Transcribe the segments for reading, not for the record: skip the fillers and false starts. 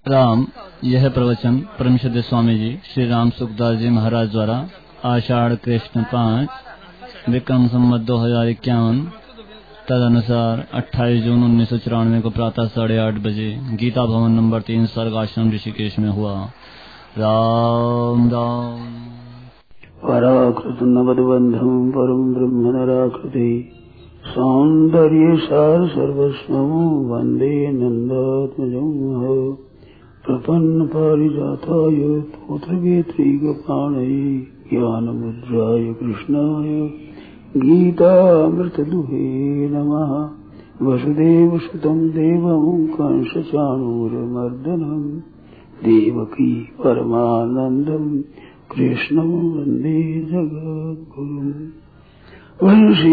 राम। यह प्रवचन परमश्रद्धेय स्वामी जी श्री राम सुखदास जी महाराज द्वारा आषाढ़ कृष्ण 5 विक्रम संवत 2051 तदनुसार 28 जून 1994 को प्रातः 8:30 बजे गीता भवन नंबर 3 सर्ग आश्रम ऋषिकेश में हुआ। राम राम। पराकृत नवद्बंधं परम ब्रह्म नराकृति सौंदर्य सार सर्वस्वं वंदे नंदात्मजं प्रपन्न पारिजाताय तोत्रवेत्रैकपाणये ज्ञानमुद्राय कृष्णाय गीतामृतदुहे नमः। वसुदेवसुतं देवं कंसचाणूरमर्दनं देवकी परमानन्दं कृष्णं वन्दे जगद्गुरुम्। वंशी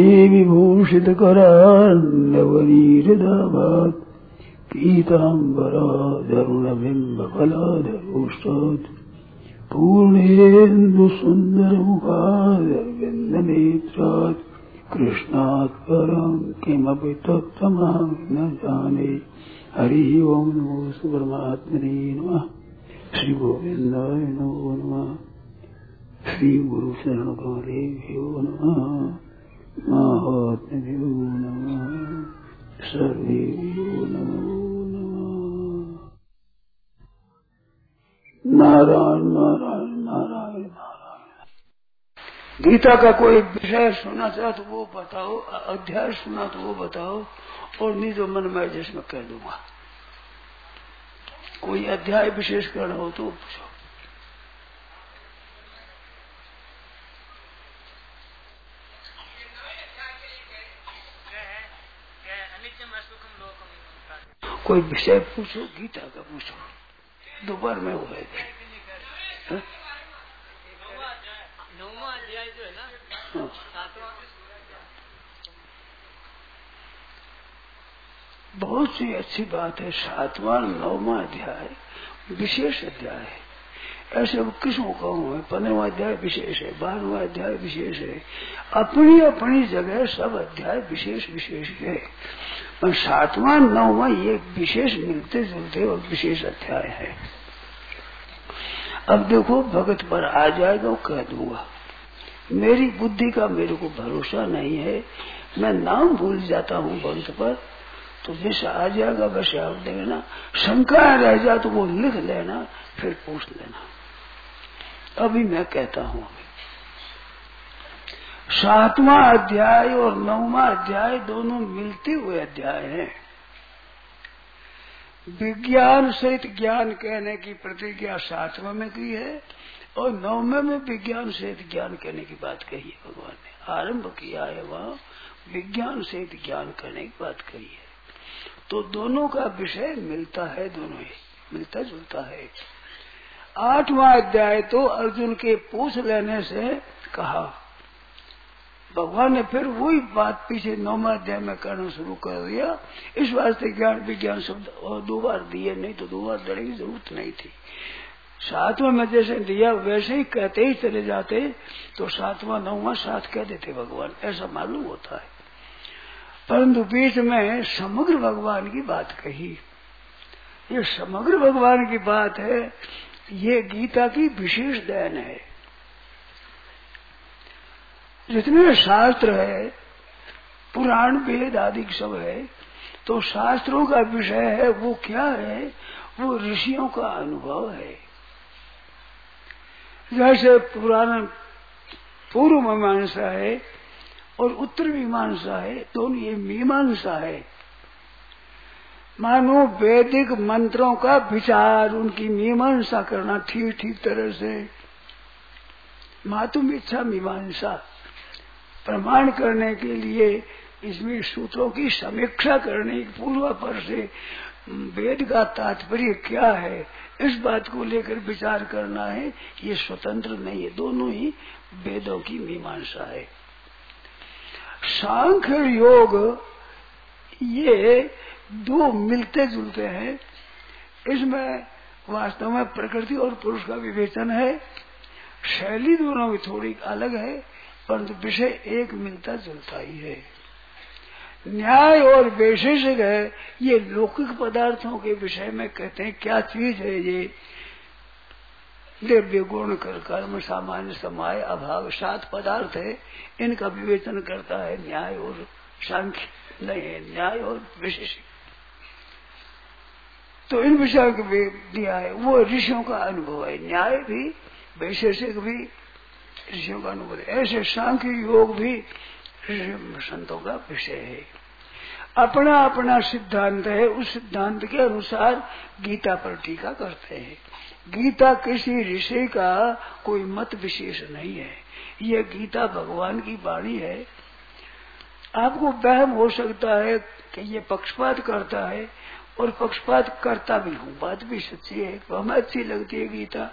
विभूषितकरान्नवनीरदाभात् पीताम्बराधरुणबिम्बफलाधरोष्टात् पूर्णेन्दुसुन्दरमुखादरविन्दनेत्रात् कृष्णात् परं किमपि तत्त्वमहं न जाने। हरि ओं नमो परमात्मने नमः। श्री गोविंदाय नमो नमः। श्री गुरु शरण कमलेभ्यो नमः। महात्म्यो नमः। सर्वेभ्यो नमो नमः। नारायण नारायण नारायण नारायण। गीता का कोई विषय सुनना चाहो तो वो बताओ, अध्याय सुना तो वो बताओ, और नहीं तो मन में जिसमें कह दूंगा। कोई अध्याय विशेष करना हो तो पूछो। कोई विषय पूछो, गीता का पूछो। दोपहर में वो है नौवां अध्याय जो है ना, बहुत सी अच्छी बात है। 7वां 9वां अध्याय विशेष अध्याय है। ऐसे किसको कहूँ है? 15वां अध्याय विशेष है, 12वां अध्याय विशेष है। अपनी अपनी जगह सब अध्याय विशेष विशेष है, पर 7वां 9वां ये विशेष मिलते जुलते और विशेष अध्याय है। अब देखो, भगत पर आ जाएगा वो कह दूंगा। मेरी बुद्धि का मेरे को भरोसा नहीं है, मैं नाम भूल जाता हूँ वंश पर, तो जैसा आ जाएगा वैसे आप देना। शंका रह जाए तो वो लिख लेना, फिर पूछ लेना। अभी मैं कहता हूँ, 7वां अध्याय और 9वां अध्याय दोनों मिलते हुए अध्याय हैं। विज्ञान सहित ज्ञान कहने की प्रतिज्ञा 7वें में की है, और 9वें में विज्ञान सहित ज्ञान कहने की बात कही है। भगवान ने आरंभ किया है, वहाँ विज्ञान सहित ज्ञान करने की बात कही है। तो दोनों का विषय मिलता है, दोनों ही मिलता जुलता है। 8वां अध्याय तो अर्जुन के पूछ लेने से कहा, भगवान ने फिर वही बात पीछे 9वां अध्याय में करना शुरू कर दिया। इस वास्ते ज्ञान विज्ञान शब्द और 2 बार दिए, नहीं तो 2 बार देने की जरूरत नहीं थी। 7वें में जैसे दिया वैसे ही कहते ही चले जाते, तो 7वां 9वां साथ कह देते भगवान, ऐसा मालूम होता है। परंतु बीच में समग्र भगवान की बात कही। ये समग्र भगवान की बात है, ये गीता की विशेष देन है। जितने शास्त्र है, पुराण वेद आदि सब है, तो शास्त्रों का विषय है वो क्या है? वो ऋषियों का अनुभव है। जैसे पुराण पूर्व मीमांसा है और उत्तर मीमांसा है, दोनों ये मीमांसा है। मानो वैदिक मंत्रों का विचार, उनकी मीमांसा करना ठीक ठीक तरह से। मातुम इच्छा मीमांसा प्रमाण करने के लिए इसमें सूत्रों की समीक्षा करने की पूर्वापर से वेद का तात्पर्य क्या है, इस बात को लेकर विचार करना है। ये स्वतंत्र नहीं है, दोनों ही वेदों की मीमांसा है। सांख्य योग ये 2 मिलते जुलते हैं। इसमें वास्तव में प्रकृति और पुरुष का विवेचन है। शैली दोनों में थोड़ी अलग है, परंतु विषय एक मिलता जुलता ही है। न्याय और वैशेषिक है, ये लौकिक पदार्थों के विषय में कहते हैं क्या चीज है ये। द्रव्य गुण कर कर्म सामान्य समाय अभाव 7 पदार्थ है, इनका विवेचन करता है न्याय और सांख्य नहीं है, न्याय और विशेषिक। तो इन विषयों को दिया है, वो ऋषियों का अनुभव है। न्याय भी वैशेषिक भी ऋषियों का अनुभव है, ऐसे सांख्य योग भी संतों का विषय है। अपना अपना सिद्धांत है, उस सिद्धांत के अनुसार गीता पर टीका करते हैं। गीता किसी ऋषि का कोई मत विशेष नहीं है, यह गीता भगवान की वाणी है। आपको वहम हो सकता है कि ये पक्षपात करता है, और पक्षपात करता भी हूँ, बात भी सच्ची है, तो हमें अच्छी लगती है गीता।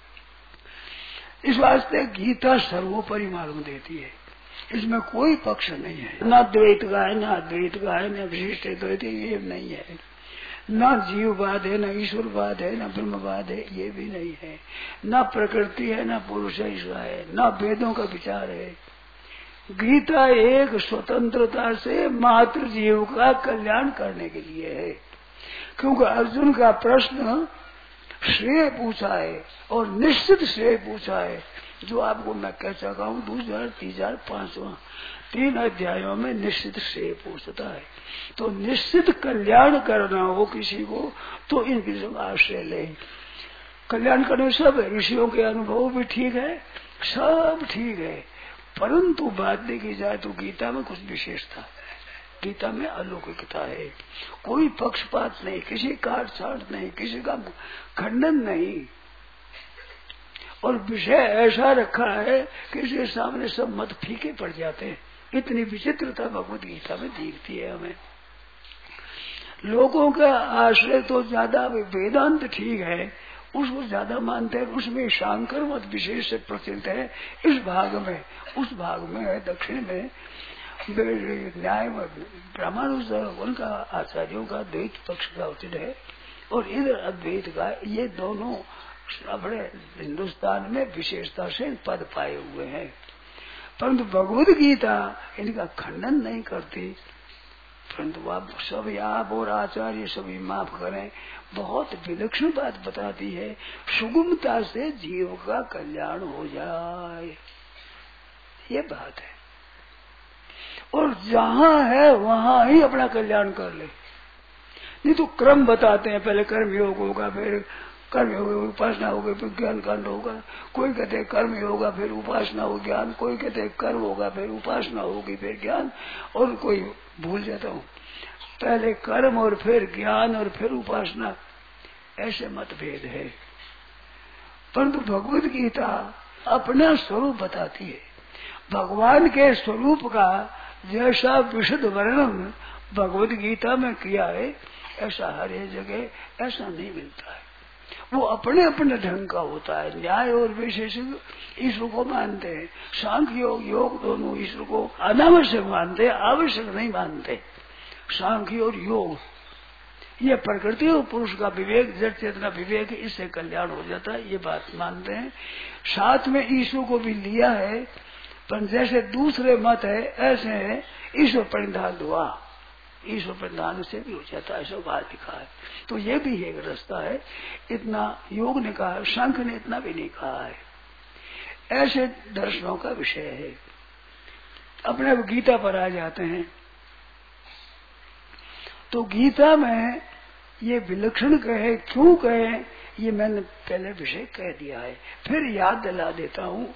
इस वास्ते गीता सर्वोपरि मालूम देती है, इसमें कोई पक्ष नहीं है। ना द्वैत का है, ना अद्वैत का है, ना विशिष्ट द्वैत, ये नहीं है। ना जीववाद है, ना ईश्वरवाद है, ना ब्रह्मवाद है, ये भी नहीं है। ना प्रकृति है, ना पुरुष ऐसा है, ना वेदों का विचार है। गीता एक स्वतंत्रता से मात्र जीव का कल्याण करने के लिए है। क्योंकि अर्जुन का प्रश्न श्रेय पूछा है, और निश्चित श्रेय पूछा है, जो आपको मैं कह सका हूँ 2000, 3000, 500 3 अध्यायों में निश्चित श्रेय पूछता है। तो निश्चित कल्याण करना हो किसी को, तो इन विषयों का आश्रय ले। कल्याण करने सब ऋषियों के अनुभव भी ठीक है, सब ठीक है, परंतु बात देखी जाए तो गीता में कुछ विशेषता है, गीता में अलौकिकता है। कोई पक्षपात नहीं, किसी काट छाट नहीं, किसी का खंडन नहीं, और विषय ऐसा रखा है कि इसके सामने सब मत फीके पड़ जाते हैं। इतनी विचित्रता भगवत गीता में दिखती है हमें। लोगों का आश्रय तो ज्यादा वेदांत ठीक है, उसको ज्यादा मानते हैं, उसमें शांकर मत विशेष से प्रसिद्ध है। इस भाग में, उस भाग में है दक्षिण में न्याय ब्राह्मण उनका आचार्यों का द्वैत पक्ष का उचित है, और इधर अद्वैत का। ये दोनों अपने हिंदुस्तान में विशेषता से पद पाए हुए हैं, परंतु भगवद गीता इनका खंडन नहीं करती। परंतु आप सब आप और आचार्य सभी माफ करें, बहुत विलक्षण बात बताती है, सुगमता से जीव का कल्याण हो जाए, ये बात है। और जहाँ है वहाँ ही अपना कल्याण कर ले। नहीं तो क्रम बताते हैं, पहले कर्म योग होगा, फिर कर्म योग उपासना होगी, फिर ज्ञान कांड होगा। कोई कहते हैं कर्म होगा फिर उपासना हो ज्ञान, कोई कहते हैं कर्म होगा फिर उपासना होगी फिर ज्ञान, और कोई भूल जाता हूँ पहले कर्म और फिर ज्ञान और फिर उपासना, ऐसे मतभेद है। परंतु भगवद गीता अपना स्वरूप बताती है। भगवान के स्वरूप का जैसा विशुद्ध वर्णन भगवद गीता में किया है, ऐसा हर एक जगह ऐसा नहीं मिलता है। वो अपने अपने ढंग का होता है। न्याय और वैशेषिक ईश्वर को मानते हैं, सांख्य योग योग दोनों ईश्वर को अनावश्यक मानते हैं, आवश्यक नहीं मानते। सांख्य और योग ये प्रकृति और पुरुष का विवेक, जड़ चेतना विवेक, इससे कल्याण हो जाता है, ये बात मानते हैं। साथ में ईश्वर को भी लिया है, पर जैसे दूसरे मत है ऐसे है ईश्वर परिधान दुआ, ईश्वर परिधान से भी हो जाता है, ऐसा बात लिखा है। तो ये भी एक रास्ता है, इतना योग ने कहा, शंख ने इतना भी नहीं कहा है। ऐसे दर्शनों का विषय है। अपने गीता पर आ जाते हैं, तो गीता में ये विलक्षण कहे, क्यों कहे, ये मैंने पहले विषय कह दिया है, फिर याद दिला देता हूँ।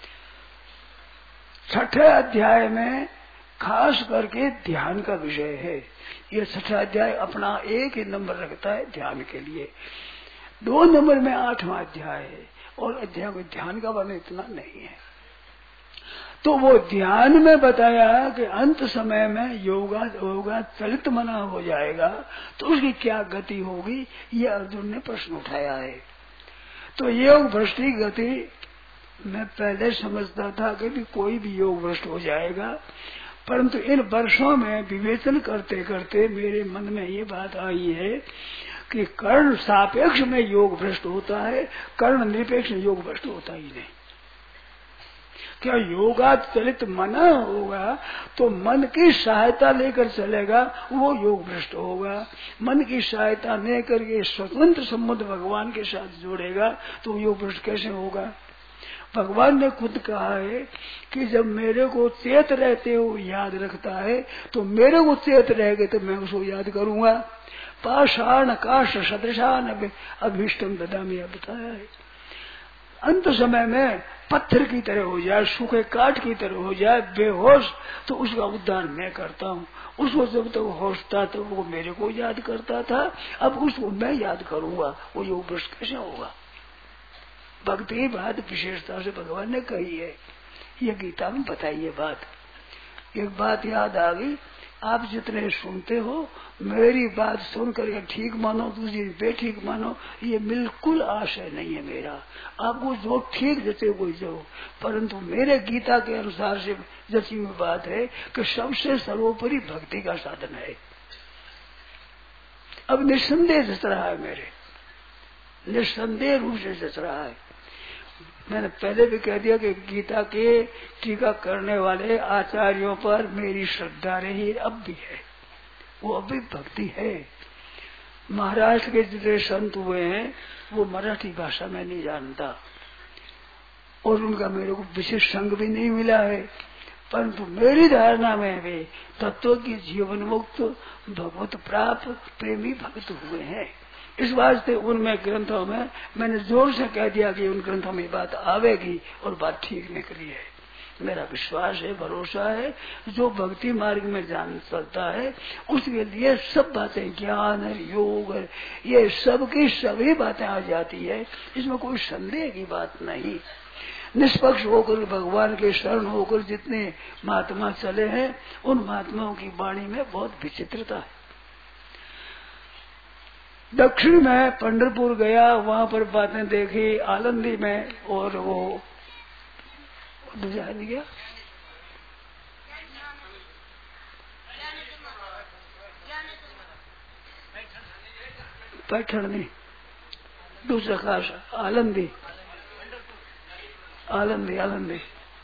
6ठे अध्याय में खास करके ध्यान का विषय है। ये 6ठा अध्याय अपना एक ही नंबर रखता है ध्यान के लिए। 2 नंबर में 8वां अध्याय है, और अध्याय में ध्यान का वर्णन इतना नहीं है। तो वो ध्यान में बताया कि अंत समय में योगा चलित मना हो जाएगा, तो उसकी क्या गति होगी, ये अर्जुन ने प्रश्न उठाया है। तो योग भ्रष्टि गति मैं पहले समझता था कि भी कोई भी योग भ्रष्ट हो जाएगा, परंतु इन वर्षों में विवेचन करते करते मेरे मन में ये बात आई है कि कर्ण सापेक्ष में योग भ्रष्ट होता है, कर्ण निरपेक्ष योग भ्रष्ट होता ही नहीं। क्या योगात चलित मन होगा तो मन की सहायता लेकर चलेगा, वो योग भ्रष्ट होगा। मन की सहायता नहीं करके स्वतंत्र संबंध भगवान के साथ जोड़ेगा तो योग भ्रष्ट कैसे होगा। भगवान ने खुद कहा है कि जब मेरे को चेत रहते हो याद रखता है तो मेरे को चेत रहेगा तो मैं उसको याद करूंगा। पाषाण काष्ठ सदृशान अभीष्टम ददामि बताया है। अंत समय में पत्थर की तरह हो जाए, सूखे काट की तरह हो जाए, बेहोश, तो उसका उद्धार मैं करता हूँ। उसको जब तक होश था तो वो मेरे को याद करता था, अब उसको मैं याद करूंगा, वो योग भ्रष्ट कैसे होगा। भक्ति की बात विशेषता से भगवान ने कही है, ये गीता में बताई है बात। एक बात याद आ गई, आप जितने सुनते हो मेरी बात सुनकर के ठीक मानो, दूसरी बेठीक मानो, ये बिल्कुल आशय नहीं है मेरा। आपको जो ठीक जचे कोई जो, परंतु मेरे गीता के अनुसार से जची हुई बात है कि सबसे सर्वोपरि भक्ति का साधन है। अब निस्संदेह जच रहा है, मेरे निस्संदेह रूप से जच रहा है। मैंने पहले भी कह दिया कि गीता के टीका करने वाले आचार्यों पर मेरी श्रद्धा रही, अब भी है, वो अभी भक्ति है। महाराष्ट्र के जितने संत हुए हैं वो मराठी भाषा में नहीं जानता और उनका मेरे को विशेष संग भी नहीं मिला है, परंतु मेरी धारणा में वे तत्व की जीवन मुक्त भगवत प्राप्त प्रेमी भक्त हुए हैं। इस वास्ते उनमें ग्रंथों में मैंने जोर से कह दिया कि उन ग्रंथों में बात आवेगी और बात ठीक निकली है। मेरा विश्वास है, भरोसा है, जो भक्ति मार्ग में जान चलता है उसके लिए सब बातें, ज्ञान योग ये सब की सभी बातें आ जाती है, इसमें कोई संदेह की बात नहीं। निष्पक्ष होकर भगवान के शरण होकर जितने महात्मा चले हैं उन महात्माओं की वाणी में बहुत विचित्रता है। दक्षिण में पंढरपुर गया, वहां पर बातें देखी आलंदी में, और वो दूसरा नहीं गया पैठण नहीं, दूसरा खास आलंदी, आलंदी आलंदी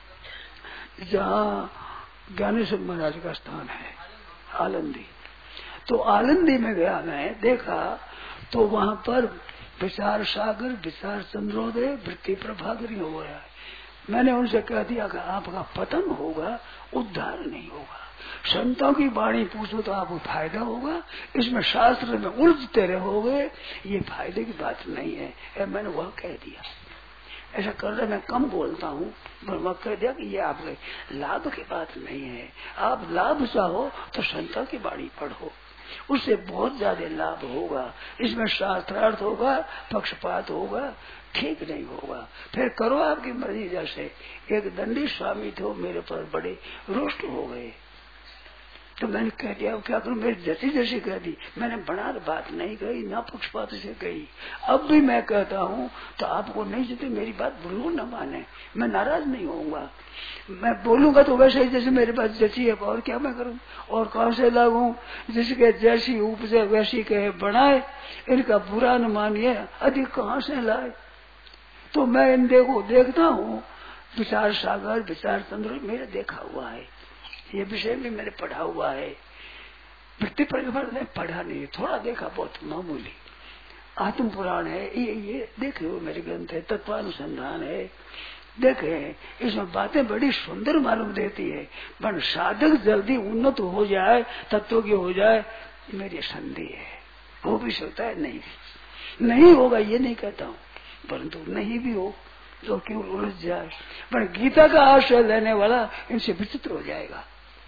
जहाँ ज्ञानेश्वर महाराज का स्थान है आलंदी। तो आलंदी में गया, मैं देखा तो वहां पर विचार सागर, विचार चंद्रोदय, वृत्ति प्रभाकरी हो गया है। मैंने उनसे कह दिया कि आपका पतन होगा, उद्धार नहीं होगा। संतों की वाणी पूछो तो आपको फायदा होगा, इसमें शास्त्र में उलझते रहोगे, ये फायदे की बात नहीं है। मैंने वह कह दिया। ऐसा कर रहे, मैं कम बोलता हूँ, पर वह कह दिया कि ये आपके लाभ की बात नहीं है। आप लाभ चाहो तो संतों की वाणी पढ़ो, उससे बहुत ज्यादा लाभ होगा। इसमें शास्त्रार्थ होगा, पक्षपात होगा, ठीक नहीं होगा। फिर करो आपकी मर्जी। जैसे एक दंडी स्वामी थे, मेरे पर बड़े रुष्ट हो गए, तो मैंने कह दिया क्या करूं, मेरी जैसी जैसी कह दी, मैंने बना बात नहीं कही, ना पक्षपात से कही। अब भी मैं कहता हूं तो आपको नहीं जैसे मेरी बात बिल्कुल न माने, मैं नाराज नहीं होऊंगा। मैं बोलूंगा तो वैसे ही जैसे मेरे पास जैसी है, और क्या मैं करूं, और कौन से लागू, जिसके जैसी उपजे वैसी कहे बनाए, इनका बुरा न मानिए, अधिक कहाँ से लाए। तो मैं इन देखता हूँ, विचार सागर, विचार चंद्र मेरा देखा हुआ है, ये विषय भी मैंने पढ़ा हुआ है। वृत्ति परिवर्तन ने पढ़ा नहीं, थोड़ा देखा, बहुत मामूली। आत्म पुराण है, ये देखे हुए मेरे ग्रंथ है, तत्वानुसंधान है, देखे, इसमें बातें बड़ी सुंदर मालूम देती है। पर साधक जल्दी उन्नत हो जाए, तत्व की हो जाए, मेरी संदेह है। हो भी सकता है, नहीं होगा ये नहीं कहता हूँ, परंतु नहीं भी हो तो क्यों उलझ जाए। पर गीता का आश्रय लेने वाला इनसे विचित्र हो जाएगा,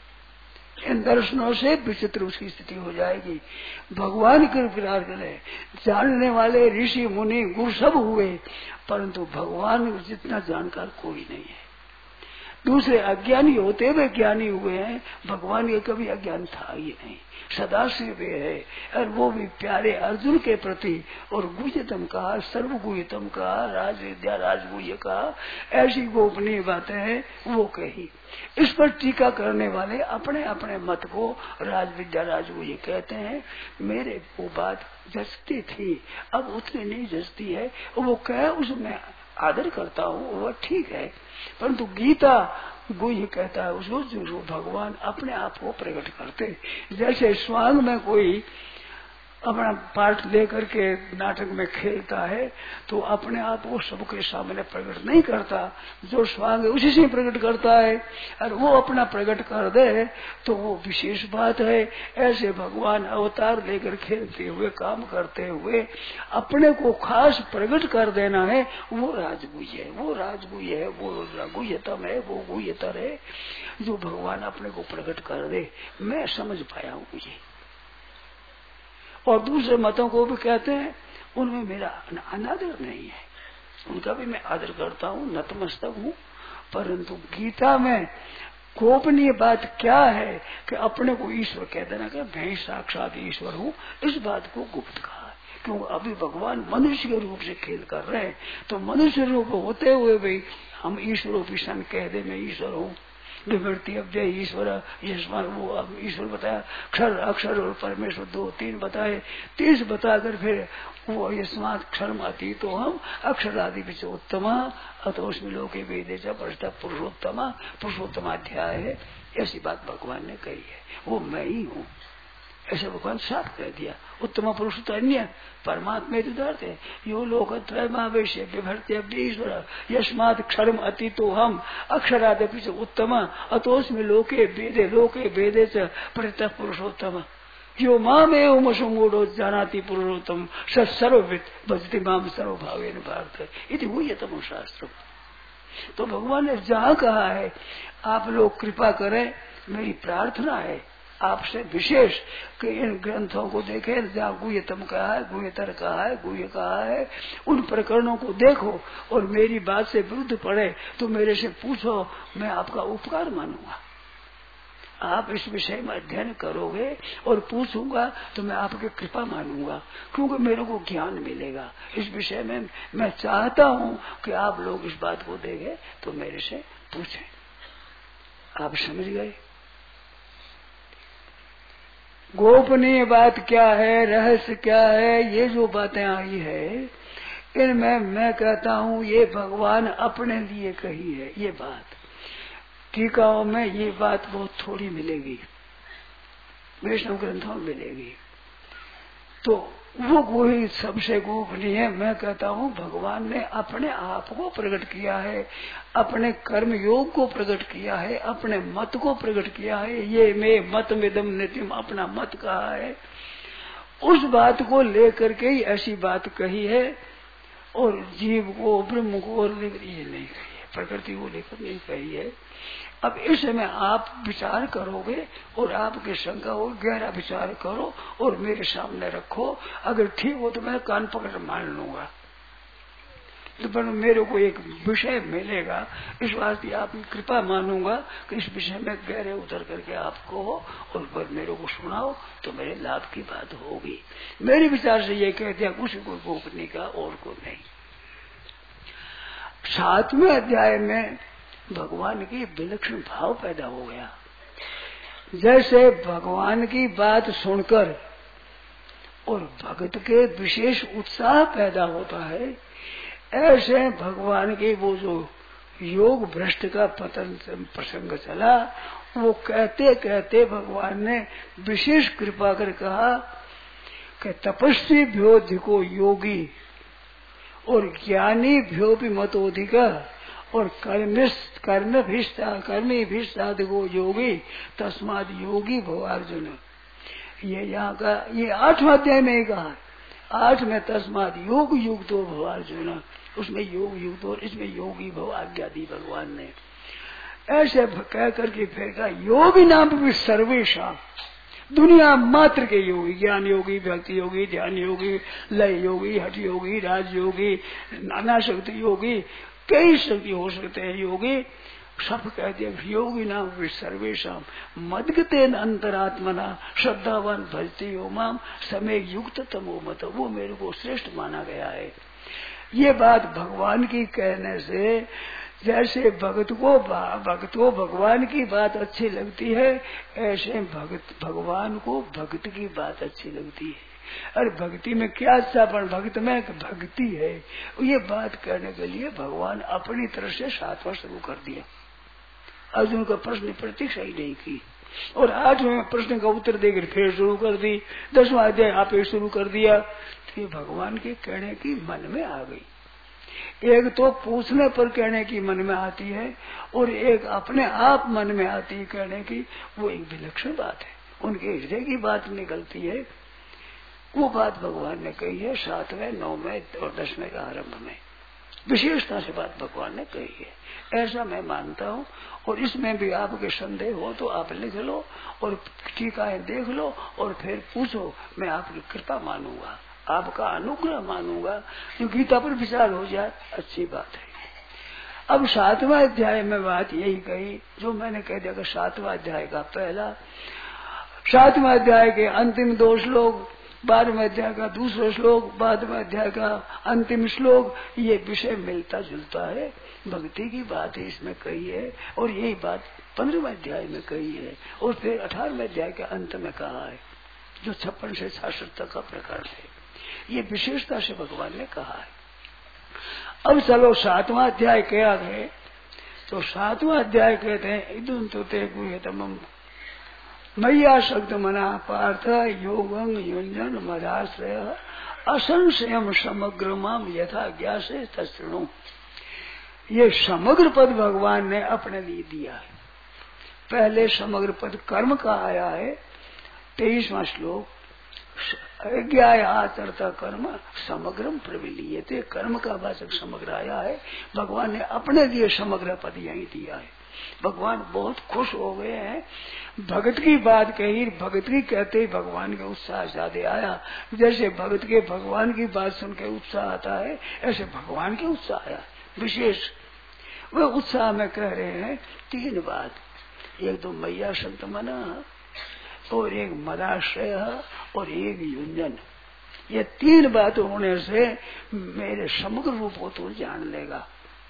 इन दर्शनों से विचित्र उसकी स्थिति हो जाएगी। भगवान के प्यार करे, जानने वाले ऋषि मुनि गुरु सब हुए, परंतु भगवान जितना जानकार कोई नहीं है। दूसरे अज्ञानी होते हुए ज्ञानी हुए हैं, भगवान के कभी अज्ञान था ही नहीं, सदाशिव है। और वो भी प्यारे अर्जुन के प्रति, और गुह्यतम कहा, सर्वगुह्यतम कहा, राज विद्या राजगुह्य कहा, ऐसी गोपनीय बातें हैं वो कही। इस पर टीका करने वाले अपने अपने मत को राज विद्या राजगुह्य कहते हैं। मेरे वो बात जचती थी, अब उतनी नहीं जचती है। वो कह उसमें आदर करता हूँ वह ठीक है, परंतु गीता गुह्य कहता है उसको जो भगवान अपने आप को प्रकट करते। जैसे स्वांग में कोई अपना पार्ट लेकर के नाटक में खेलता है तो अपने आप को सबके सामने प्रकट नहीं करता, जो स्वांग है उसी से प्रकट करता है, और वो अपना प्रकट कर दे तो वो विशेष बात है। ऐसे भगवान अवतार लेकर खेलते हुए काम करते हुए अपने को खास प्रकट कर देना है, वो राजगुह्य है, वो राजगुह्य है, वो गुह्यतम है, वो गुह्यतर है, जो भगवान अपने को प्रकट कर दे। मैं समझ पाया हूँ ये। और दूसरे मतों को भी कहते हैं उनमें मेरा अनादर नहीं है, उनका भी मैं आदर करता हूँ, नतमस्तक हूँ, परंतु गीता में गोपनीय बात क्या है कि अपने को ईश्वर कह देना कि मैं साक्षात ईश्वर हूँ, इस बात को गुप्त कहा है। क्योंकि अभी भगवान मनुष्य के रूप से खेल कर रहे हैं, तो मनुष्य रूप होते हुए भी हम ईश्वरोपिशन कह दे मैं ईश्वर हूँ। निवृत्ति अब जय ईश्वर यशमान, वो अब ईश्वर बताया, क्षर अक्षर और परमेश्वर 2-3 बताए, 30 बताकर फिर वो यशमात क्षर आती तो हम अक्षर आदि विच उत्तमा अतोस्मि लोके वेदे च परष्टा पुरुषोत्तमा, पुरुषोत्तमाध्याय है। ऐसी बात भगवान ने कही है, वो मैं ही हूँ, ऐसे भगवान साफ कह दिया। उत्तम पुरुष तो अन्य परमात्मा है, यो लोक त्रयमावेश विभर्त्य ईश्वर यस्मात् क्षरम अतीतो हम अक्षरादपि च उत्तम अतोस्मि लोके वेदे च परितः पुरुषोत्तम यो माम एवं असंगूढ़ो जानाति पुरुषोत्तम स सर्वविद भजति माम सर्वभावेन भारत इति गुह्यतम शास्त्र। तो भगवान ने जहाँ कहा है आप लोग कृपा करें, मेरी प्रार्थना है आपसे विशेष कि इन ग्रंथों को देखें, जहाँ गुह्यतम कहा है, गुह्यतर कहा है, गुह्य कहा है, उन प्रकरणों को देखो और मेरी बात से विरुद्ध पड़े तो मेरे से पूछो, मैं आपका उपकार मानूंगा। आप इस विषय में अध्ययन करोगे और पूछूंगा तो मैं आपकी कृपा मानूंगा, क्योंकि मेरे को ज्ञान मिलेगा इस विषय में। मैं चाहता हूँ कि आप लोग इस बात को देखें तो मेरे से पूछें। आप समझ गए गोपनीय बात क्या है, रहस्य क्या है, ये जो बातें आई है इनमें मैं कहता हूँ ये भगवान अपने लिए कही है। ये बात टीकाओं में ये बात बहुत थोड़ी मिलेगी, वैष्णव ग्रंथों में मिलेगी, तो वो कोई सबसे गोपनीय है। मैं कहता हूँ भगवान ने अपने आप को प्रकट किया है, अपने कर्म योग को प्रकट किया है, अपने मत को प्रकट किया है। ये मैं मत मिदम नित्यम अपना मत कहा है, उस बात को लेकर के ही ऐसी बात कही है। और जीव को ब्रह्म को और लेकर ये नहीं कही है, प्रकृति को लेकर नहीं कही है। अब इस समय आप विचार करोगे और आपकी शंका हो, गहरा विचार करो और मेरे सामने रखो। अगर ठीक हो तो मैं कान पकड़ मान लूंगा, तो पर मेरे को एक विषय मिलेगा, इस वास्ते आपकी कृपा मानूंगा कि इस विषय में गहरे उतर करके आपको और पर मेरे को सुनाओ तो मेरे लाभ की बात होगी। मेरे विचार से ये कह दिया, कुछ कोई गोपनीय का और को नहीं। 7वें अध्याय में भगवान की विलक्षण भाव पैदा हो गया। जैसे भगवान की बात सुनकर और भक्त के विशेष उत्साह पैदा होता है, ऐसे भगवान के वो जो योग भ्रष्ट का पतन प्रसंग चला, वो कहते कहते भगवान ने विशेष कृपा कर कहा कि तपस्वी भ्योधिको योगी और ज्ञानी भ्यो भी मतोधिका और कर्मी भी साधको योगी तस्माद योगी भव अर्जुन। ये यहाँ का ये 8वां अध्याय में ही कहा, 8 में तस्माद योग युक्तो भव अर्जुन, उसमें योग युक्त और इसमें योगी भव आज्ञा दी भगवान ने। ऐसे कह करके फिर कहा योगी नाम भी सर्वेशा, दुनिया मात्र के योगी, ज्ञान योगी, भक्ति योगी, ध्यान योगी, लय योगी, हठ योगी, राज योगी, नाना शक्ति योगी, कई शक्ति हो सकते हैं योगी, सब कहते हैं योगी नाम भी सर्वेशा मदगतेन अंतरात्मना श्रद्धावान भजते हो माम समय युक्त तमो मत, वो मेरे को श्रेष्ठ माना गया है। ये बात भगवान की कहने से जैसे भगत को भगवान की बात अच्छी लगती है, ऐसे भगवान को भक्त की बात अच्छी लगती है। अरे भक्ति में क्या अच्छापन, भक्त में भक्ति है। ये बात करने के लिए भगवान अपनी तरफ से 7वां शुरू कर दिया। अर्जुन का प्रश्न प्रतीक्षा ही नहीं की और 8वें प्रश्न का उत्तर देकर फिर शुरू कर दी। 10वां अध्याय आप ही शुरू कर दिया। तो ये भगवान के कहने की मन में आ गई। एक तो पूछने पर कहने की मन में आती है और एक अपने आप मन में आती है कहने की। वो एक विलक्षण बात है, उनके हृदय की बात निकलती है। वो बात भगवान ने कही है 7वें, 9वें और 10वें का आरंभ में विशेषता से बात भगवान ने कही है। ऐसा मैं मानता हूँ और इसमें भी आपके संदेह हो तो आप लिख लो और टीकाएं देख लो और फिर पूछो। मैं आपकी कृपा मानूंगा, आपका अनुग्रह मानूंगा। जो गीता पर विचार हो जाए अच्छी बात है। अब 7वां अध्याय में बात यही कही जो मैंने कह दिया कि 7वां अध्याय का पहला, 7वां अध्याय के अंतिम 2 श्लोक, 12वें अध्याय का दूसरा श्लोक, 12वें अध्याय का अंतिम श्लोक, ये विषय मिलता जुलता है। भक्ति की बात है इसमें कही है और यही बात 15वें अध्याय में कही है और फिर 18वें अध्याय के अंत में कहा है जो 56 से 66 तक का प्रकरण है। ये विशेषता से भगवान ने कहा है। अब चलो 7वां अध्याय क्या है? तो 7वां अध्याय कहते हैं इदुं तो ते गुह्यतमम् मैया शब्द मना पार्थ योगं युञ्जन मदाश्रय असंशयम समग्र माम यथा ज्ञासे तत्शृणु। ये समग्र पद भगवान ने अपने लिए दिया है। पहले समग्र पद कर्म का आया है 23वां श्लोक, ज्ञाय आचरता कर्म समग्रम प्रविलीयते। कर्म का वाचक समग्र आया है। भगवान ने अपने लिए समग्र पद यही दिया है। भगवान बहुत खुश हो गए हैं। भगत की बात कही, भगत की कहते ही भगवान के उत्साह ज्यादा आया। जैसे भगत के भगवान की बात सुन के उत्साह आता है ऐसे भगवान के उत्साह आया विशेष। वह उत्साह में कह रहे हैं 3 बात। एक तो मैया शब्द मना और एक मदाश्रय और एक युंजन। ये 3 बात होने से मेरे समग्र रूप को तो जान लेगा।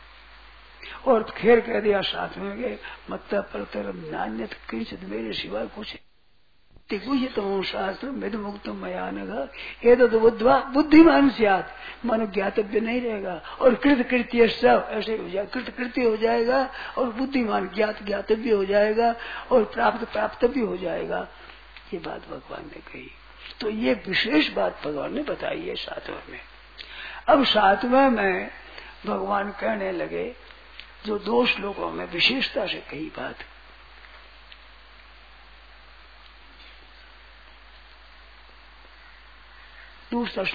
और खेर कह दिया साथ में के मत्ता परतरम नान्यत किंचित मेरे सिवाय कुछ तिकुहितम शास्त्र मेद मुक्त मयानगा ये तो बुद्धवा बुद्धिमान स्यात्, मानो ज्ञातव्य नहीं रहेगा और कृत कृत्य सब ऐसे हो जाएगा। कृत कृत्य हो जाएगा और बुद्धिमान ज्ञातव्य हो जाएगा और प्राप्तव्य हो जाएगा। ये बात भगवान ने कही। तो ये विशेष बात भगवान ने बताई है 7वें में। अब 7वें में भगवान कहने लगे जो 2 श्लोकों में विशेषता से कही बात। दूसरा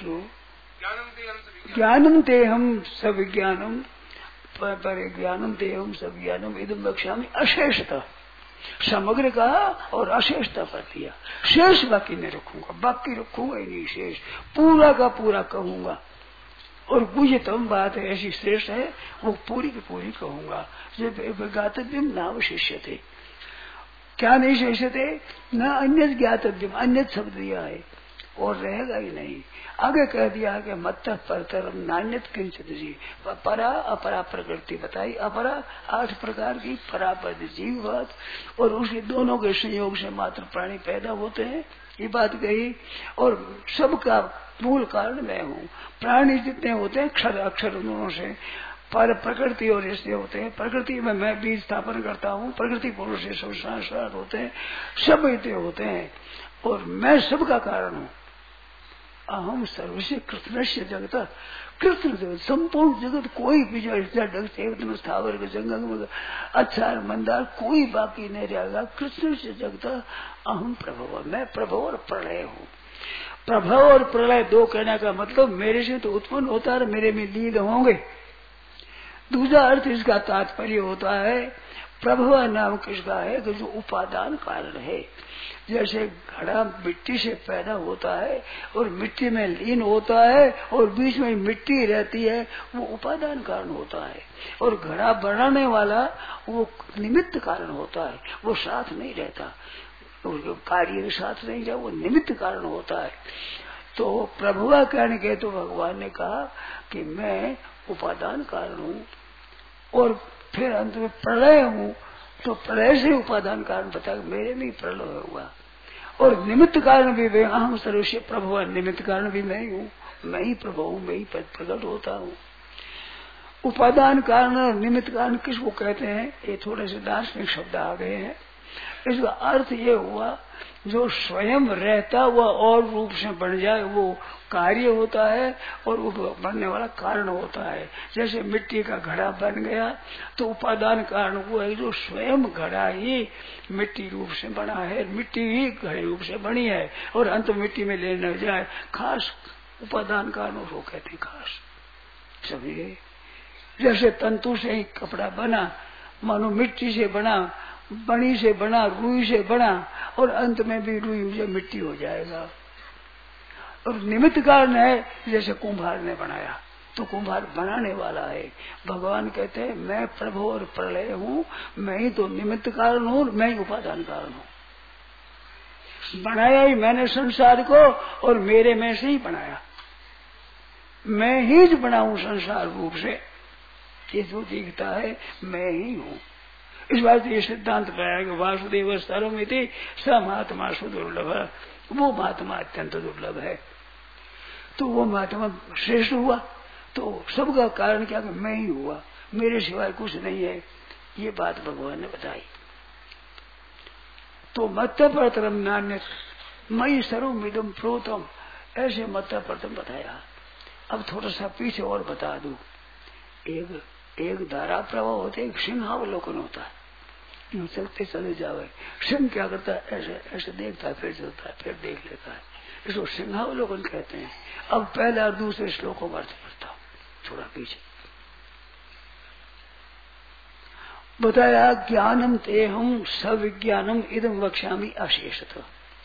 श्लोक ज्ञानम ते हम सविज्ञानम पर ज्ञानम ते हम सविज्ञानम इदम वक्ष्यामि अशेषतः। समग्र कहा और अशेषता पर दिया। शेष बाकी नहीं रखूंगा, बाकी रखूंगा ही नहीं, शेष पूरा का पूरा कहूंगा। और गुह्यतम बात है ऐसी श्रेष्ठ है वो पूरी की पूरी कहूंगा। जब ज्ञातव्यम नावशिष्य थे, क्या नहीं शेष थे न अन्य ज्ञातव्यम, अन्य शब्द दिया है और रहेगा ही नहीं। आगे कह दिया है कि मत्तः परतरम नान्यत किंचित जी। परा अपरा प्रकृति बताई। अपरा 8 प्रकार की परापद जीव बात और उसके दोनों के संयोग से मात्र प्राणी पैदा होते हैं, ये बात कही। और सबका मूल कारण मैं हूँ। प्राणी जितने होते हैं क्षर अक्षर दोनों से, पर प्रकृति और ऐसे होते हैं। प्रकृति में मैं बीज स्थापन करता हूँ, प्रकृति पुरुष से सब संस्कार होते हैं, सब इतने होते हैं और मैं सबका कारण हूँ। अहम सर्वस्य कृष्णस्य जगत, कृष्ण जगत संपूर्ण जगत कोई भी जो स्थावर के जंगल में अच्छा मंदार कोई बाकी नहीं रहेगा। कृष्ण से जगत अहम प्रभव, मैं प्रभव और प्रलय हूँ। प्रभव और प्रलय 2 कहने का मतलब मेरे से तो उत्पन्न होता है, मेरे में लीन होंगे। दूसरा अर्थ इसका तात्पर्य होता है प्रभव नाम किसका है कि जो उपादान कारण है। जैसे घड़ा मिट्टी से पैदा होता है और मिट्टी में लीन होता है और बीच में मिट्टी रहती है, वो उपादान कारण होता है। और घड़ा बनाने वाला वो निमित्त कारण होता है, वो साथ नहीं रहता, कार्य के साथ नहीं रहता, वो निमित्त कारण होता है। तो प्रभुआ कहने के तो भगवान ने कहा कि मैं उपादान कारण हूँ और फिर अंत में प्रलय हूँ। तो प्रलय से उपादान कारण बता मेरे में प्रलय हुआ और निमित्त कारण भी वे अहम सर्वस्व प्रभु, निमित्त कारण भी मैं ही हूँ, मैं ही प्रभु हूँ, मैं ही प्रकट होता हूँ। उपादान कारण और निमित्त कारण किसको कहते हैं? ये थोड़े से दार्शनिक शब्द आ गए हैं। इसका अर्थ ये हुआ जो स्वयं रहता हुआ और रूप से बन जाए वो कार्य होता है, और वो बनने वाला कारण होता है। जैसे मिट्टी का घड़ा बन गया तो उपादान कारण वो है जो स्वयं घड़ा ही मिट्टी रूप से बना है, मिट्टी ही घड़े रूप से बनी है, और अंत मिट्टी में ले न जाए, खास उपादान कारण उसको कहते हैं खास। समझे? जैसे तंतु से ही कपड़ा बना, मानो मिट्टी से बना, बनी से बना, रुई से बना, और अंत में भी रुई से मिट्टी हो जाएगा। और निमित्त कारण है, जैसे कुम्हार ने बनाया तो कुम्हार बनाने वाला है। भगवान कहते हैं मैं प्रभु और प्रलय हूँ, मैं ही तो निमित्त कारण हूँ, मैं ही उपादान कारण हूँ। बनाया ही मैंने संसार को, और मेरे में से ही बनाया, मैं ही जो बनाऊं संसार रूप से, ये जो दिखता है मैं ही हूँ। इस बात ये सिद्धांत पाया कि वासुदेव सर्वमिति स महात्मा सुदुर्लभ, वो महात्मा अत्यंत दुर्लभ है। तो वो महात्मा श्रेष्ठ हुआ, तो सबका कारण क्या कि मैं ही हुआ, मेरे सिवाय कुछ नहीं है। ये बात भगवान ने बताई। तो मत्त परतरम नान्य मई सर्वमिदं प्रोतम, ऐसे मत्त परतम बताया। अब थोड़ा सा पीछे और बता दूं। एक धारा प्रवाह होते, एक सिंहावलोकन होता है, यूं चलते चले जावे। सिंह क्या करता है? ऐसे ऐसे देखता है, फिर चलता है, फिर देख लेता है, इसको सिंहावलोकन कहते हैं। अब पहला और दूसरे श्लोकों का अर्थ करता हूं, थोड़ा पीछे बताया। ज्ञानम तेहम सविज्ञानम इदम वक्ष्यामि अशेषतः।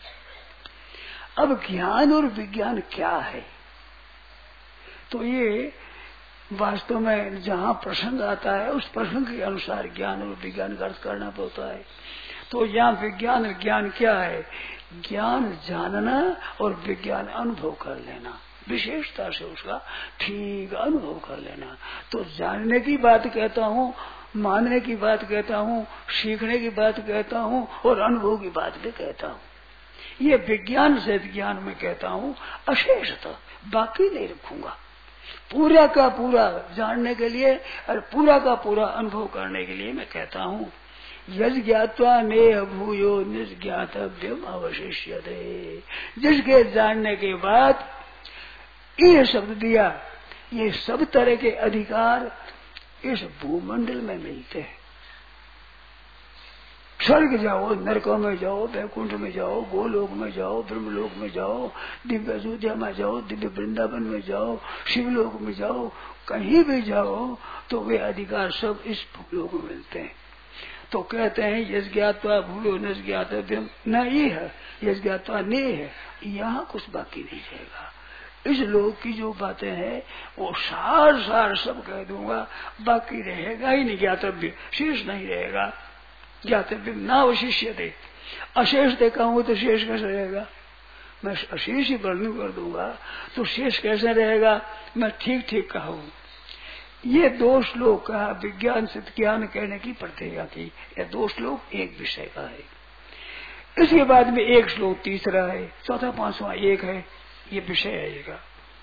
अब ज्ञान और विज्ञान क्या है? तो ये वास्तव में जहाँ प्रसंग आता है उस प्रसंग के अनुसार ज्ञान और विज्ञान का अर्थ करना पड़ता है। तो यहाँ विज्ञान ज्ञान क्या है? ज्ञान जानना और विज्ञान अनुभव कर लेना, विशेषता से उसका ठीक अनुभव कर लेना। तो जानने की बात कहता हूँ, मानने की बात कहता हूँ, सीखने की बात कहता हूँ, और अनुभव की बात भी कहता हूँ। ये विज्ञान से ज्ञान में कहता हूँ अशेषता, बाकी नहीं रखूंगा। पूरा का पूरा जानने के लिए और पूरा का पूरा अनुभव करने के लिए मैं कहता हूँ यज ज्ञात्वा नेह भूयो निज्ञातव्यम अवशिष्यते। जिसके जानने के बाद ये शब्द दिया, ये सब तरह के अधिकार इस भूमंडल में मिलते हैं। स्वर्ग जाओ, नरकों में जाओ, वैकुंठ में जाओ, गोलोक में जाओ, ब्रह्मलोक में जाओ, दिव्य अयोध्या में जाओ, दिव्य वृंदावन में जाओ, शिवलोक में जाओ, कहीं भी जाओ तो वे अधिकार सब इस भूलोक में मिलते हैं। तो कहते हैं यज ज्ञात्वा भूलो न ज्ञातव्यम, न ये है यज ज्ञात्वा ने है, यहाँ कुछ बाकी नहीं जाएगा। इस लोक की जो बातें हैं वो सार सार सब कह दूंगा, बाकी रहेगा ही नहीं, ज्ञातव्य शेष नहीं रहेगा। ज्ञातव्य ना अवशिष्य दे, अशेष देखा हूँ तो शेष कैसे रहेगा? मैं अशेष ही वर्णन कर दूंगा तो शेष कैसे रहेगा? मैं ठीक ठीक कहूँ। ये दो श्लोक कहा, विज्ञान सिद्ध ज्ञान कहने की प्रतिज्ञा की। ये दो श्लोक एक विषय का है। इसके बाद में एक श्लोक तीसरा है, चौथा पांचवा एक है, ये विषय है ये।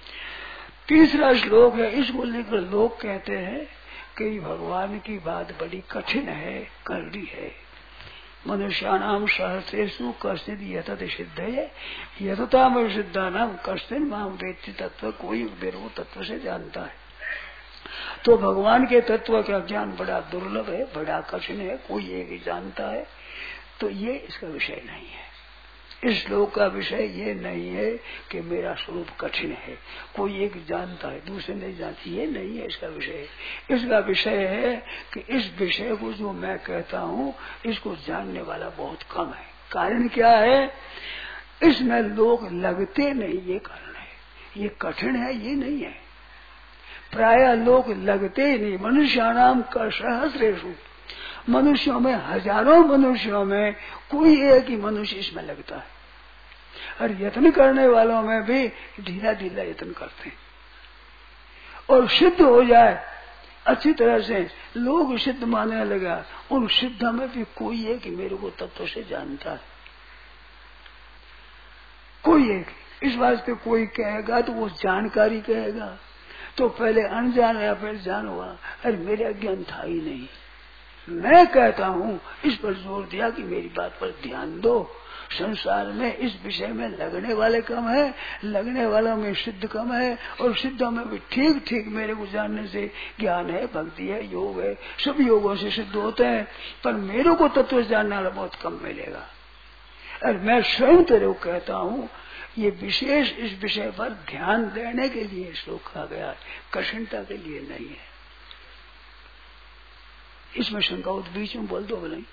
तीसरा श्लोक है, इसको लेकर लोग कहते हैं कि भगवान की बात बड़ी कठिन है, करनी है। मनुष्याणाम सहस्रेषु कश्चिद यतत सिद्धये यतताम सिद्धानाम कश्चिन माम वेत्ति तत्व, कोई बेरो तत्व से जानता है। तो भगवान के तत्व का ज्ञान बड़ा दुर्लभ है, बड़ा कठिन है, कोई एक ही जानता है। तो ये इसका विषय नहीं है। इस श्लोक का विषय ये नहीं है कि मेरा स्वरूप कठिन है, कोई एक जानता है दूसरे नहीं जानती, ये नहीं है इसका विषय। इसका विषय है कि इस विषय को जो मैं कहता हूँ इसको जानने वाला बहुत कम है। कारण क्या है? इसमें लोग लगते नहीं, ये कारण है। ये कठिन है ये नहीं है, प्राय लोग लगते ही नहीं। मनुष्याणाम का सहस्रेषु, मनुष्यों में हजारों मनुष्यों में कोई एक ही मनुष्य इसमें लगता है। और यत्न करने वालों में भी ढीला ढीला यत्न करते हैं, और सिद्ध हो जाए अच्छी तरह से, लोग सिद्ध मानने लगा। उन सिद्ध में भी कोई एक मेरे को तत्व से जानता है। कोई एक। इस वास्ते कोई कहेगा तो वो जानकारी कहेगा, तो पहले अनजान या फिर जान हुआ। अरे मेरे अज्ञान था ही नहीं, मैं कहता हूँ। इस पर जोर दिया कि मेरी बात पर ध्यान दो। संसार में इस विषय में लगने वाले कम है, लगने वालों में सिद्ध कम है, और सिद्धों में भी ठीक ठीक मेरे को जानने से ज्ञान है, भक्ति है, योग है, सब योगों से सिद्ध होते हैं। पर मेरे को तत्व जानने वाला बहुत कम मिलेगा। और मैं स्वयं तेरे को कहता हूँ, ये विशेष इस विषय पर ध्यान देने के लिए श्लोक कहा गया है, कठिनता के लिए नहीं है। इसमें शंका हो तो बीच में बोल दो बोले।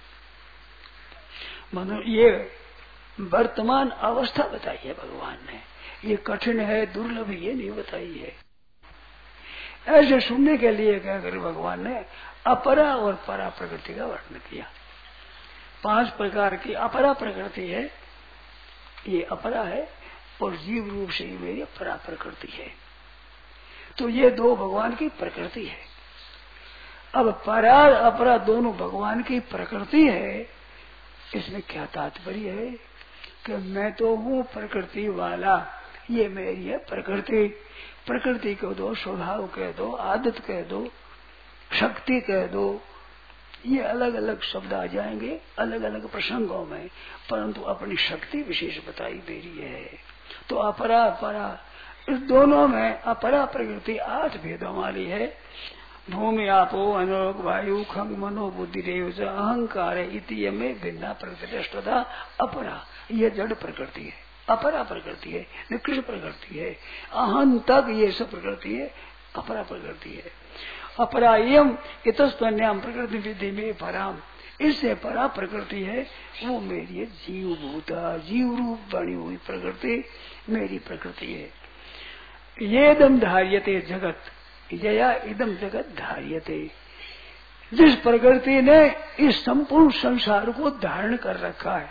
मनो ये वर्तमान अवस्था बताई है भगवान ने, ये कठिन है, दुर्लभ ये नहीं बताई है। ऐसे सुनने के लिए कहकर भगवान ने अपरा और परा प्रकृति का वर्णन किया। 5 प्रकार की अपरा प्रकृति है, ये अपरा है, और जीव रूप से ही मेरी परा प्रकृति है। तो ये 2 भगवान की प्रकृति है। अब परा और अपरा दोनों भगवान की प्रकृति है। इसमें क्या तात्पर्य है कि मैं तो हूँ प्रकृति वाला, ये मेरी है प्रकृति। प्रकृति कह दो, स्वभाव कह दो, आदत कह दो, शक्ति कह दो, ये अलग अलग शब्द आ जाएंगे अलग अलग प्रसंगों में, परंतु अपनी शक्ति विशेष बताई मेरी है। तो अपरा परा, इस दोनों में अपरा प्रकृति 8 भेदों वाली है। भूमि आपो अनोक वायु खंग मनो बुद्धि रेव अहंकार इति में भिन्ना प्रकृति अपरा, ये जड़ प्रकृति है, अपरा प्रकृति है, निकृष्ट प्रकृति है। अहं तक ये सब प्रकृति है, अपरा प्रकृति है। अपरायम इतस्त्वन्याम प्रकृति विधि में पराम, इससे परा प्रकृति है, वो मेरी जीव भूता, जीव रूप बनी हुई प्रकृति मेरी प्रकृति है। ये दम धार्यते जगत, जया इदम जगत धार्यते, जिस प्रकृति ने इस संपूर्ण संसार को धारण कर रखा है।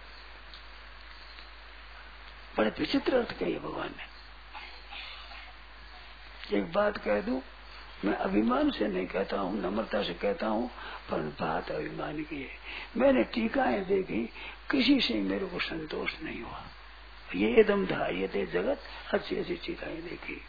बड़े विचित्र अर्थ कहिए भगवान ने। एक बात कह दूं, मैं अभिमान से नहीं कहता हूँ, नम्रता से कहता हूँ, पर बात अभिमान की है। मैंने टीकाएं देखी, किसी से मेरे को संतोष नहीं हुआ। ये एकदम धार्यते जगत, अच्छी अच्छी टीकाएं देखी।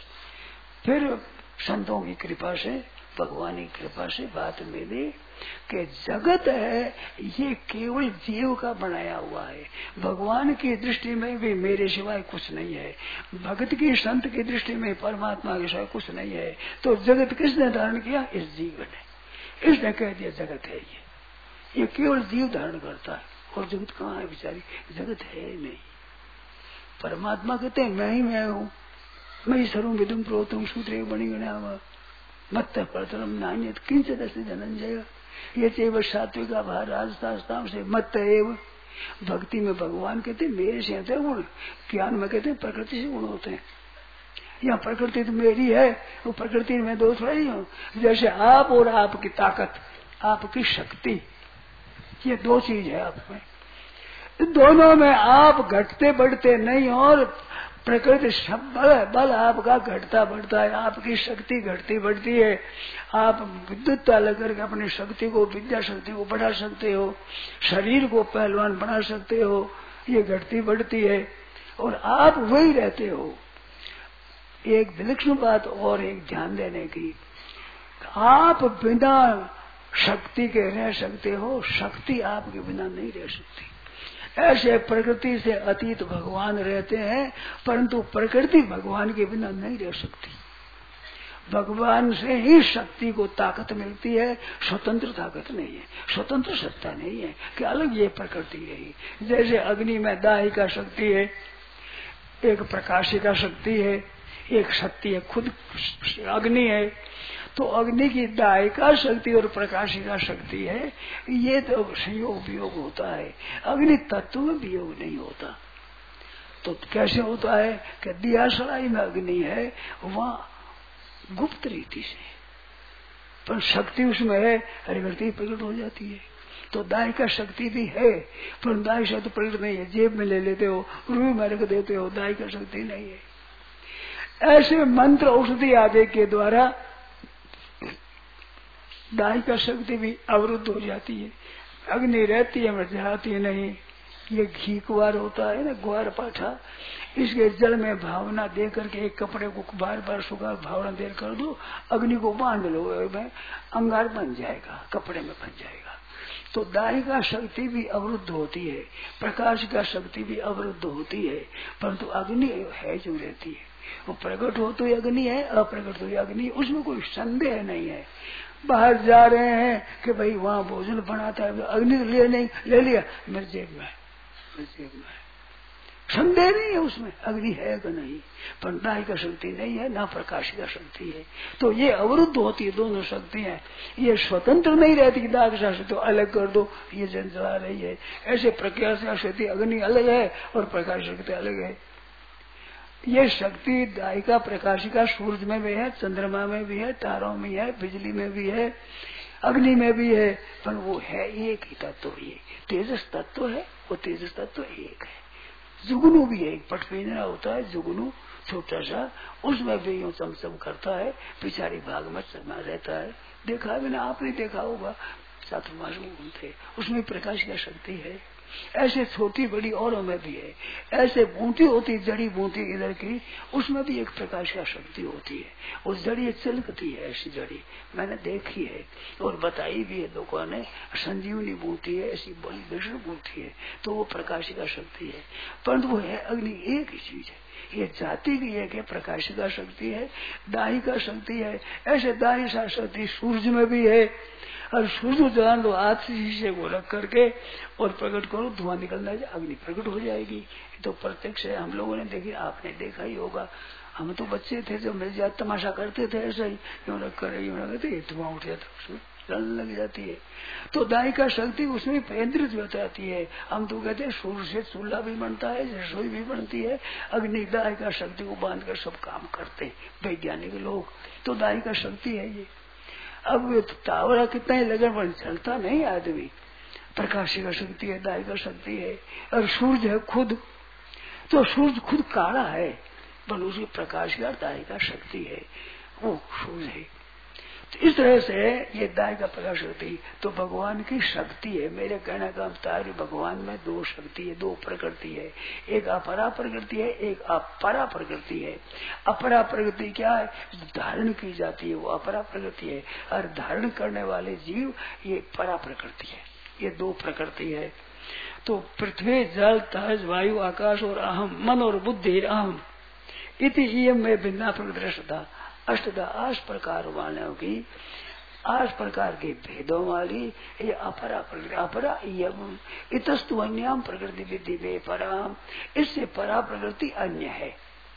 फिर संतों की कृपा से, भगवान की कृपा से बात मिली कि जगत है ये केवल जीव का बनाया हुआ है। भगवान की दृष्टि में भी मेरे सिवाय कुछ नहीं है, भक्त की संत की दृष्टि में परमात्मा के सिवाय कुछ नहीं है। तो जगत किसने धारण किया? इस जीव ने। इसने कह दिया जगत है ये केवल जीव धारण करता है। और जगत कहाँ है बेचारी? जगत है नहीं। परमात्मा कहते हैं मैं ही मैं हूँ, मैं ही सर्वं विदुम प्रोतम सूत्रे बणी गणा मत परतरम नान्यत किंचित अस्ति धनंजय, ये चैव सात्विका भार राजतास्ताम से मत एव। भक्ति में भगवान कहते मेरे से होते गुण, ज्ञान में कहते प्रकृति से गुण होते हैं। यहाँ प्रकृति तो मेरी है, वो प्रकृति में दोष रही हूँ। जैसे आप और आपकी ताकत, आपकी शक्ति, ये 2 चीज है आप में। दोनों में आप घटते बढ़ते नहीं, और प्रकृति सब बल आपका घटता बढ़ता है, आपकी शक्ति घटती बढ़ती है। आप विद्युतता लेकर के अपनी शक्ति को, विद्या शक्ति को बढ़ा सकते हो, शरीर को पहलवान बना सकते हो, ये घटती बढ़ती है, और आप वही रहते हो। एक विलक्षण बात और एक ध्यान देने की, आप बिना शक्ति के रह सकते हो, शक्ति आपके बिना नहीं रह सकती। ऐसे प्रकृति से अतीत भगवान रहते हैं, परंतु प्रकृति भगवान के बिना नहीं रह सकती। भगवान से ही शक्ति को ताकत मिलती है, स्वतंत्र ताकत नहीं है, स्वतंत्र सत्ता नहीं है कि अलग ये प्रकृति रही। जैसे अग्नि में दाहिका शक्ति है, एक प्रकाशिका शक्ति है, एक शक्ति है खुद अग्नि है। तो अग्नि की दायिका शक्ति और प्रकाशिका शक्ति है, ये तो संयोग वियोग होता है, अग्नि तत्व में वियोग नहीं होता। तो कैसे होता है कि दियासलाई में अग्नि है, वहाँ गुप्त रीति से, पर शक्ति उसमें है, हरिवर्ती प्रकट हो जाती है। तो दायिका शक्ति भी है, पर दायिका शक्ति प्रकट नहीं है, जेब में ले लेते हो, रूई में रख देते हो, दायिका शक्ति नहीं है। ऐसे मंत्र औषधि आदि के द्वारा दायिका शक्ति भी अवरुद्ध हो जाती है, अग्नि रहती है मर जाती नहीं, ये घी कुआर होता है ना, ग्वार पाठा, इसके जल में भावना दे करके एक कपड़े को बार बार सुखा भावना दे कर दो, अग्नि को बांध लो, में अंगार बन जाएगा, कपड़े में बन जाएगा। तो दाई का शक्ति भी अवरुद्ध होती है, प्रकाश का शक्ति भी अवरुद्ध होती है, परंतु अग्नि है जो रहती है। वो प्रकट हो तो अग्नि है, अप्रकट हो अग्नि, उसमें कोई संदेह नहीं है। बाहर जा रहे हैं कि भाई वहाँ भोजन बनाता है, अग्नि ले नहीं, ले लिया, मेरे जेब में, मेरे जेब में, संदेह नहीं है उसमें, अग्नि है कि नहीं। पर दाई का शक्ति नहीं है, ना प्रकाश का शक्ति है, तो ये अवरुद्ध होती है। दोनों शक्तियां ये स्वतंत्र नहीं रहती कि दाई का शक्ति तो अलग कर दो, ये जन चला रही है। ऐसे प्रकाश का शक्ति अग्नि अलग है और प्रकाश शक्ति अलग है। ये शक्ति दाई का प्रकाश का सूर्य में भी है, चंद्रमा में भी है, तारों में है, बिजली में भी है, अग्नि में भी है, पर वो है एक ही तत्व। ये तेजस तत्व है, वो तेजस तत्व एक है। जुगनू भी है, एक पटपिंजरा होता है जुगनू छोटा सा, उसमें भी यूं चमचम करता है, पिछाड़ी भाग में चलना रहता है। देखा भी ना, आपने देखा होगा, चातुर्मास में घूमते, उसमें प्रकाश की शक्ति है। ऐसे छोटी बड़ी औरों में भी है। ऐसे बूटी होती, जड़ी बूटी इधर की, उसमें भी एक प्रकाश का शक्ति होती है। उस जड़ी चिलकती है, ऐसी जड़ी मैंने देखी है और बताई भी है लोगों ने। संजीवनी बूटी है, ऐसी बड़ी विष्णु बूटी है, तो वो प्रकाश का शक्ति है। परंतु वो है अग्नि एक ही चीज है। ये जाति की एक है, प्रकाश का शक्ति है, दाही का शक्ति है। ऐसे दाही का शक्ति सूर्य में भी है। और सूर्य जान दो, हाथ से शीशे को रख करके और प्रकट करो, धुआं निकलना है, अग्नि प्रकट हो जाएगी। तो प्रत्यक्ष है, हम लोगों ने देखी, आपने देखा ही होगा। हम तो बच्चे थे जब मेरे जात तमाशा करते थे, ऐसा ही यूं रख कर यूं रखते, धुआं उठ जाता, उसमें जलन लग जाती है। तो दाई का शक्ति उसमें केंद्रित हो जाती है। हम तो कहते हैं सूर्य से चूल्हा भी बनता है, रसोई भी बनती है। अग्नि दाई का शक्ति को बांध कर सब काम करते वैज्ञानिक लोग। तो दाई का शक्ति है ये। अब टावर कितना ही लगन पर चलता नहीं आदमी। प्रकाश का शक्ति है, दाई का शक्ति है। और सूर्य है खुद, तो सूर्य खुद काला है, पर उसकी प्रकाश का दाई का शक्ति है, वो सूर्य है। तो इस तरह से ये दाई का प्रकाश शक्ति तो भगवान की शक्ति है। मेरे कहने का तार भगवान में दो शक्ति है, दो प्रकृति है। एक अपरा प्रकृति है, एक अपरा प्रकृति है। अपरा प्रकृति क्या है? धारण की जाती है, वो अपरा प्रकृति है। और धारण करने वाले जीव ये परा प्रकृति है। ये दो प्रकृति है। तो पृथ्वी जल तेज वायु आकाश और अहम, मन और बुद्धि अहम इति में भिन्ना प्रकृति अष्टदा 8 प्रकार वालों की 8 प्रकार के भेदों वाली ये अपरा प्रकृति। अपरा यम इतस्तु अन्याम प्रकृति विधि वे पराम, इससे परा प्रकृति अन्य है।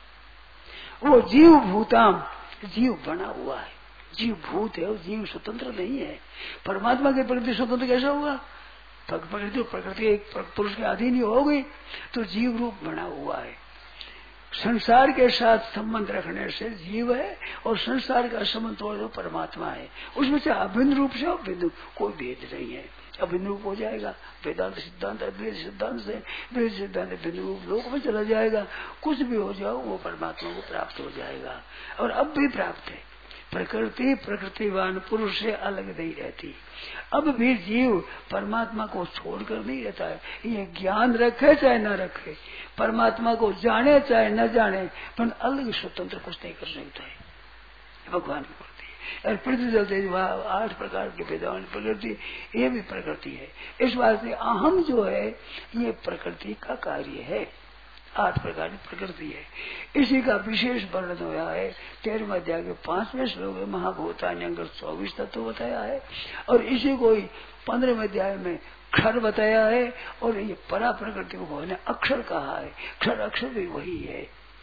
वो जीव भूताम, जीव बना हुआ है, जीव भूत है, वो जीव स्वतंत्र नहीं है। परमात्मा की प्रकृति स्वतंत्र कैसा होगा? प्रकृति एक पुरुष के अधीन ही हो गई, तो जीव रूप बना हुआ है। संसार के साथ संबंध रखने से जीव है और संसार का संबंध तोड़ परमात्मा है। उसमें से अभिन्न रूप से अभिन्न कोई भेद नहीं है, अभिन्न रूप हो जाएगा। वेदांत सिद्धांत अद्वैत सिद्धांत से वेद सिद्धांत भिन्न रूप लोक में चला जाएगा। कुछ भी हो जाओ वो परमात्मा को प्राप्त हो जाएगा, और अब भी प्राप्त है। प्रकृति प्रकृतिवान पुरुष से अलग नहीं रहती। अब भी जीव परमात्मा को छोड़कर नहीं रहता है। ये ज्ञान रखे चाहे न रखे, परमात्मा को जाने चाहे न जाने, पर अलग स्वतंत्र कुछ नहीं कर सकता है। भगवान की प्रकृति और पृथ्वी जल तेज 8 प्रकार के वेदांत प्रकृति, ये भी प्रकृति है। इस बात से अहम जो है ये प्रकृति का कार्य है। 8 प्रकार की प्रकृति है। इसी का विशेष वर्णन हुआ है 13वें अध्याय के 5वें श्लोक में। महाभूतान्यंकर 24 तत्व बताया है, और इसी को 15वें अध्याय में क्षर बताया है। और ये परा प्रकृति को भगवान ने अक्षर कहा है। क्षर अक्षर भी वही है।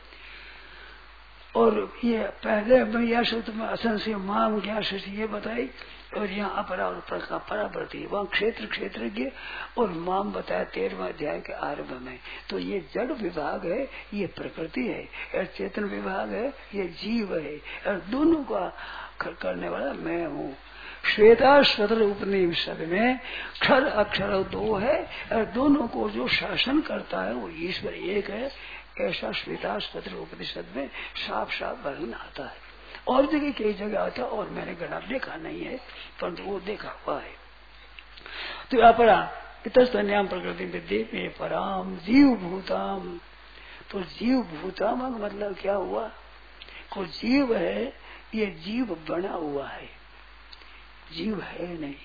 और ये पहले मैया सूत्र में असंशय माम ज्ञा ये बताई, और यहाँ अपरा और परावर्ती, वहाँ क्षेत्र क्षेत्रज्ञ और माम बताया 13वें अध्याय के आरंभ में। तो ये जड़ विभाग है, ये प्रकृति है, और चेतन विभाग है, ये जीव है, और दोनों का करने वाला मैं हूँ। श्वेता स्वतर उपनिषद में क्षर अक्षर 2 है, और दोनों को जो शासन करता है वो ईश्वर एक है। ऐसा श्वेता स्वतर उपनिषद में साफ साफ वर्णन आता है। और जगह कई जगह आता है, और मैंने गणा देखा नहीं है, परंतु वो देखा हुआ है। तो अपरा इतस्तन्याम प्रकृति विद्ये में पराम जीव भूताम। तो जीव भूताम का मतलब क्या हुआ? को जीव है, ये जीव बना हुआ है, जीव है नहीं।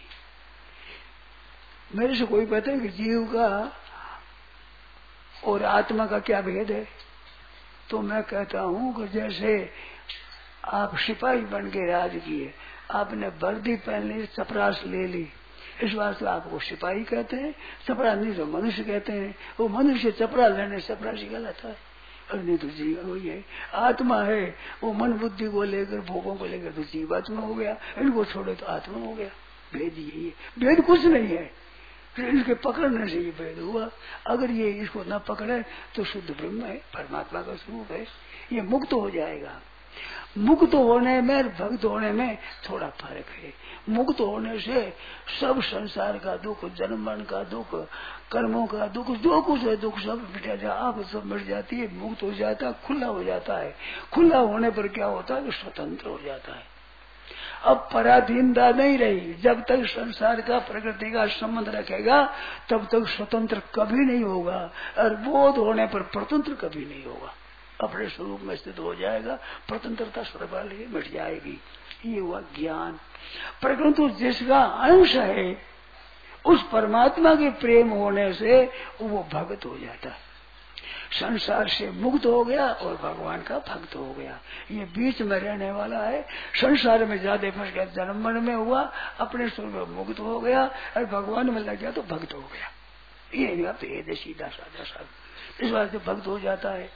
मेरे से कोई पता है कि जीव का और आत्मा का क्या भेद है? तो मैं कहता हूं कि जैसे आप सिपाही बन के राज किए, आपने वर्दी पहन ली, चपरास ले ली, इस वास्ते आपको सिपाही कहते हैं। चपरास नहीं तो मनुष्य कहते हैं। वो मनुष्य चपरास लेने चपरासी कहलाता है, और नहीं तो जीव वही है। आत्मा है, वो मन बुद्धि को लेकर भोगों को लेकर तो जीवात्मा हो गया, इनको छोड़े तो आत्मा हो गया। भेद यही है, भेद कुछ नहीं है, फिर इसके पकड़ने से ये भेद हुआ। अगर ये इसको न पकड़े तो शुद्ध ब्रह्म है, परमात्मा का स्वरूप है, ये मुक्त हो जाएगा। मुक्त होने में भक्त होने में थोड़ा फर्क है। मुक्त होने से सब संसार का दुख, जन्म मरण का दुख, कर्मों का दुख, जो कुछ है दुख सब मिटा जाए, आप सब मिट जाती है, मुक्त हो जाता है, खुला हो जाता है। खुला होने पर क्या होता है कि स्वतंत्र हो जाता है। अब पराधीनता नहीं रही। जब तक संसार का प्रकृति का संबंध रखेगा तब तक स्वतंत्र कभी नहीं होगा, और बोध होने पर स्वतंत्र कभी नहीं होगा। अपने स्वरूप में स्थित हो जाएगा, स्वतंत्रता सर्वकालिक मिट जाएगी। ये हुआ ज्ञान। परंतु जिसका अंश है उस परमात्मा के प्रेम होने से वो भक्त हो जाता है, संसार से मुक्त हो गया और भगवान का भक्त हो गया। ये बीच में रहने वाला है, संसार में ज्यादा फंस गया, जन्म मरण में हुआ, अपने स्वरूप में मुक्त हो गया और भगवान में लग गया तो भक्त हो गया। ये भेद है, सीधा साधा सब। इस बात से भक्त हो जाता है।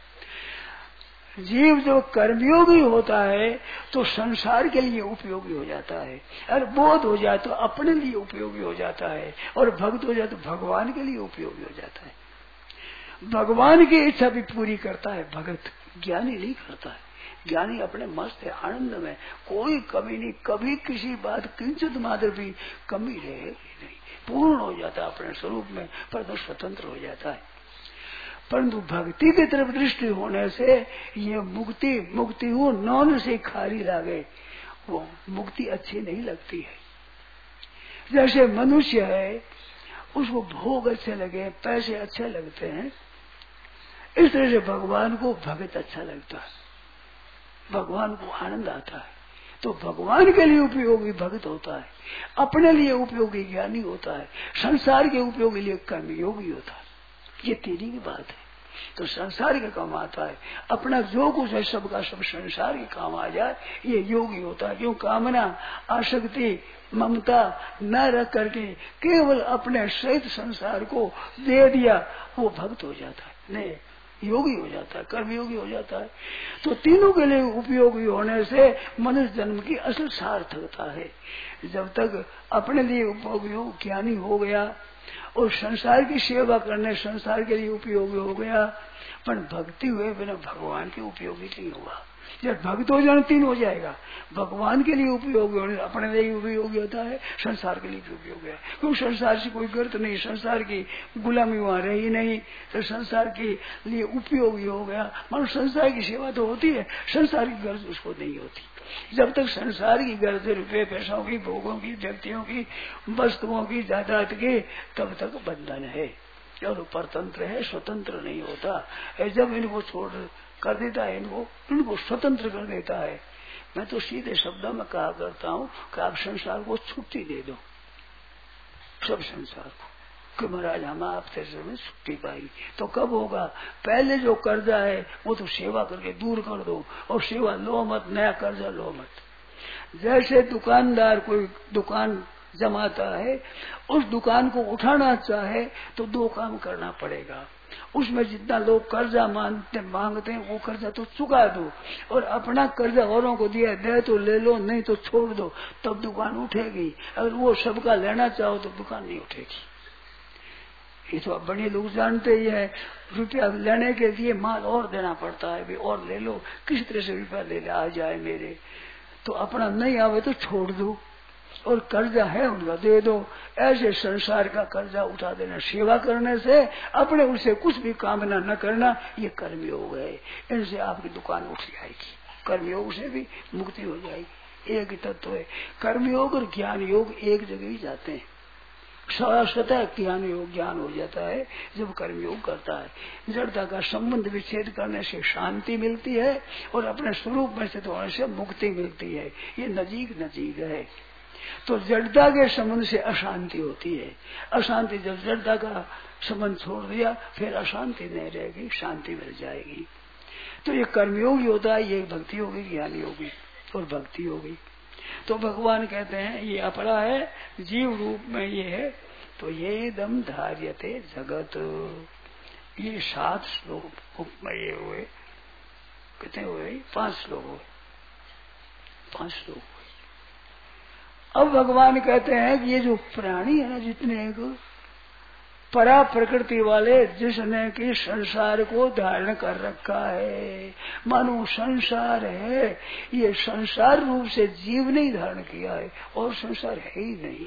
जीव जो कर्मयोगी होता है तो संसार के लिए उपयोगी हो जाता है, और बोध हो जाए तो अपने लिए उपयोगी हो जाता है, और भक्त हो जाए तो भगवान के लिए उपयोगी हो जाता है। भगवान की इच्छा भी पूरी करता है भगत, ज्ञानी नहीं करता है। ज्ञानी अपने मस्त है, आनंद में, कोई कमी नहीं, कभी किसी बात किंचित मात्र भी कमी रहे नहीं, पूर्ण हो जाता है अपने स्वरूप में, परंतु स्वतंत्र हो जाता है। परंतु भक्ति की तरफ दृष्टि होने से ये मुक्ति हो नौन से खाली लागे, वो मुक्ति अच्छी नहीं लगती है। जैसे मनुष्य है, उसको भोग अच्छे लगे, पैसे अच्छे लगते हैं, इस तरह से भगवान को भगत अच्छा लगता है, भगवान को आनंद आता है। तो भगवान के लिए उपयोगी भक्त होता है, अपने लिए उपयोगी ज्ञानी होता है, संसार के उपयोगी लिए कर्मयोगी होता है। ये तीन की बात है। तो संसार के काम आता है, अपना जो कुछ है सबका सब संसार के काम आ जाए, ये योगी होता है। क्यों? कामना, आसक्ति, ममता न रख करके केवल अपने सहित संसार को दे दिया, वो भक्त हो जाता है, नहीं योगी हो जाता है, कर्मयोगी हो जाता है। तो तीनों के लिए उपयोगी होने से मनुष्य जन्म की असल सार्थकता है। जब तक अपने लिए उपयोगी ज्ञानी हो गया और संसार की सेवा करने संसार के लिए उपयोगी हो गया, पर भक्ति हुए बिना भगवान के उपयोगी नहीं हुआ। जब भक्त हो जाने तीन हो जाएगा, भगवान के लिए उपयोगी होने, अपने लिए उपयोगी होता है, संसार के लिए भी उपयोगी है। क्योंकि संसार से कोई गर्त नहीं, संसार की गुलामी वहां रही नहीं, तो संसार के लिए उपयोगी हो गया। मानो संसार की सेवा तो होती है, संसार की गर्ज उसको नहीं होती। जब तक संसार की गर्ज रुपये पैसों की, भोगों की, व्यक्तियों की, वस्तुओं की, जायदाद की, तब तक बंधन है और परतंत्र है, स्वतंत्र नहीं होता। जब इनको छोड़ कर देता है, इनको स्वतंत्र कर देता है। मैं तो सीधे शब्दों में कहा करता हूँ कि आप संसार को छुट्टी दे दो, सब संसार को, कि महाराज हम आपसे छुट्टी पाई। तो कब होगा? पहले जो कर्जा है वो तो सेवा करके दूर कर दो, और सेवा लो मत, नया कर्जा लो मत। जैसे दुकानदार कोई दुकान जमाता है, उस दुकान को उठाना चाहे तो दो काम करना पड़ेगा। उसमें जितना लोग कर्जा मांगते हैं वो कर्जा तो चुका दो, और अपना कर्जा औरों को दिया दे तो ले लो, नहीं तो छोड़ दो, तब दुकान उठेगी। अगर वो सबका लेना चाहो तो दुकान नहीं उठेगी। ये तो अब बड़े लोग जानते ही है, रुपया लेने के लिए माल और देना पड़ता है, भी और ले लो, किस तरह से रुपया ले आ जाए मेरे, तो अपना नहीं आवे तो छोड़ दो, और कर्जा है उनका दे दो। ऐसे संसार का कर्जा उठा देना सेवा करने से, अपने उसे कुछ भी कामना न करना, ये कर्मयोग है। इनसे आपकी दुकान उठ जाएगी, कर्मयोग से भी मुक्ति हो जाएगी। एक ही तत्व है, कर्मयोग और ज्ञान योग एक जगह ही जाते हैं। स्वतः ज्ञान हो जाता है जब कर्मयोग करता है। जड़ता का संबंध विच्छेद करने से शांति मिलती है और अपने स्वरूप में स्थित होने से मुक्ति मिलती है। ये नजीक नजीक है। तो जड़ता के संबंध से अशांति होती है। अशांति जब जड़ता का संबंध छोड़ दिया फिर अशांति नहीं रहेगी, शांति मिल जाएगी। तो ये कर्मयोग होता है, ये भक्ति होगी, ज्ञान योगी और भक्ति होगी। तो भगवान कहते हैं ये अपरा है, जीव रूप में ये है। तो ये दम धार्यते जगत, ये 7 श्लोक में ये हुए, कितने हुए? 5 श्लोक हुए, 5 श्लोक हुए। अब भगवान कहते हैं कि ये जो प्राणी है ना, जितने परा प्रकृति वाले, जिसने कि संसार को धारण कर रखा है, मानो संसार है, ये संसार रूप से जीव ने धारण किया है और संसार है ही नहीं।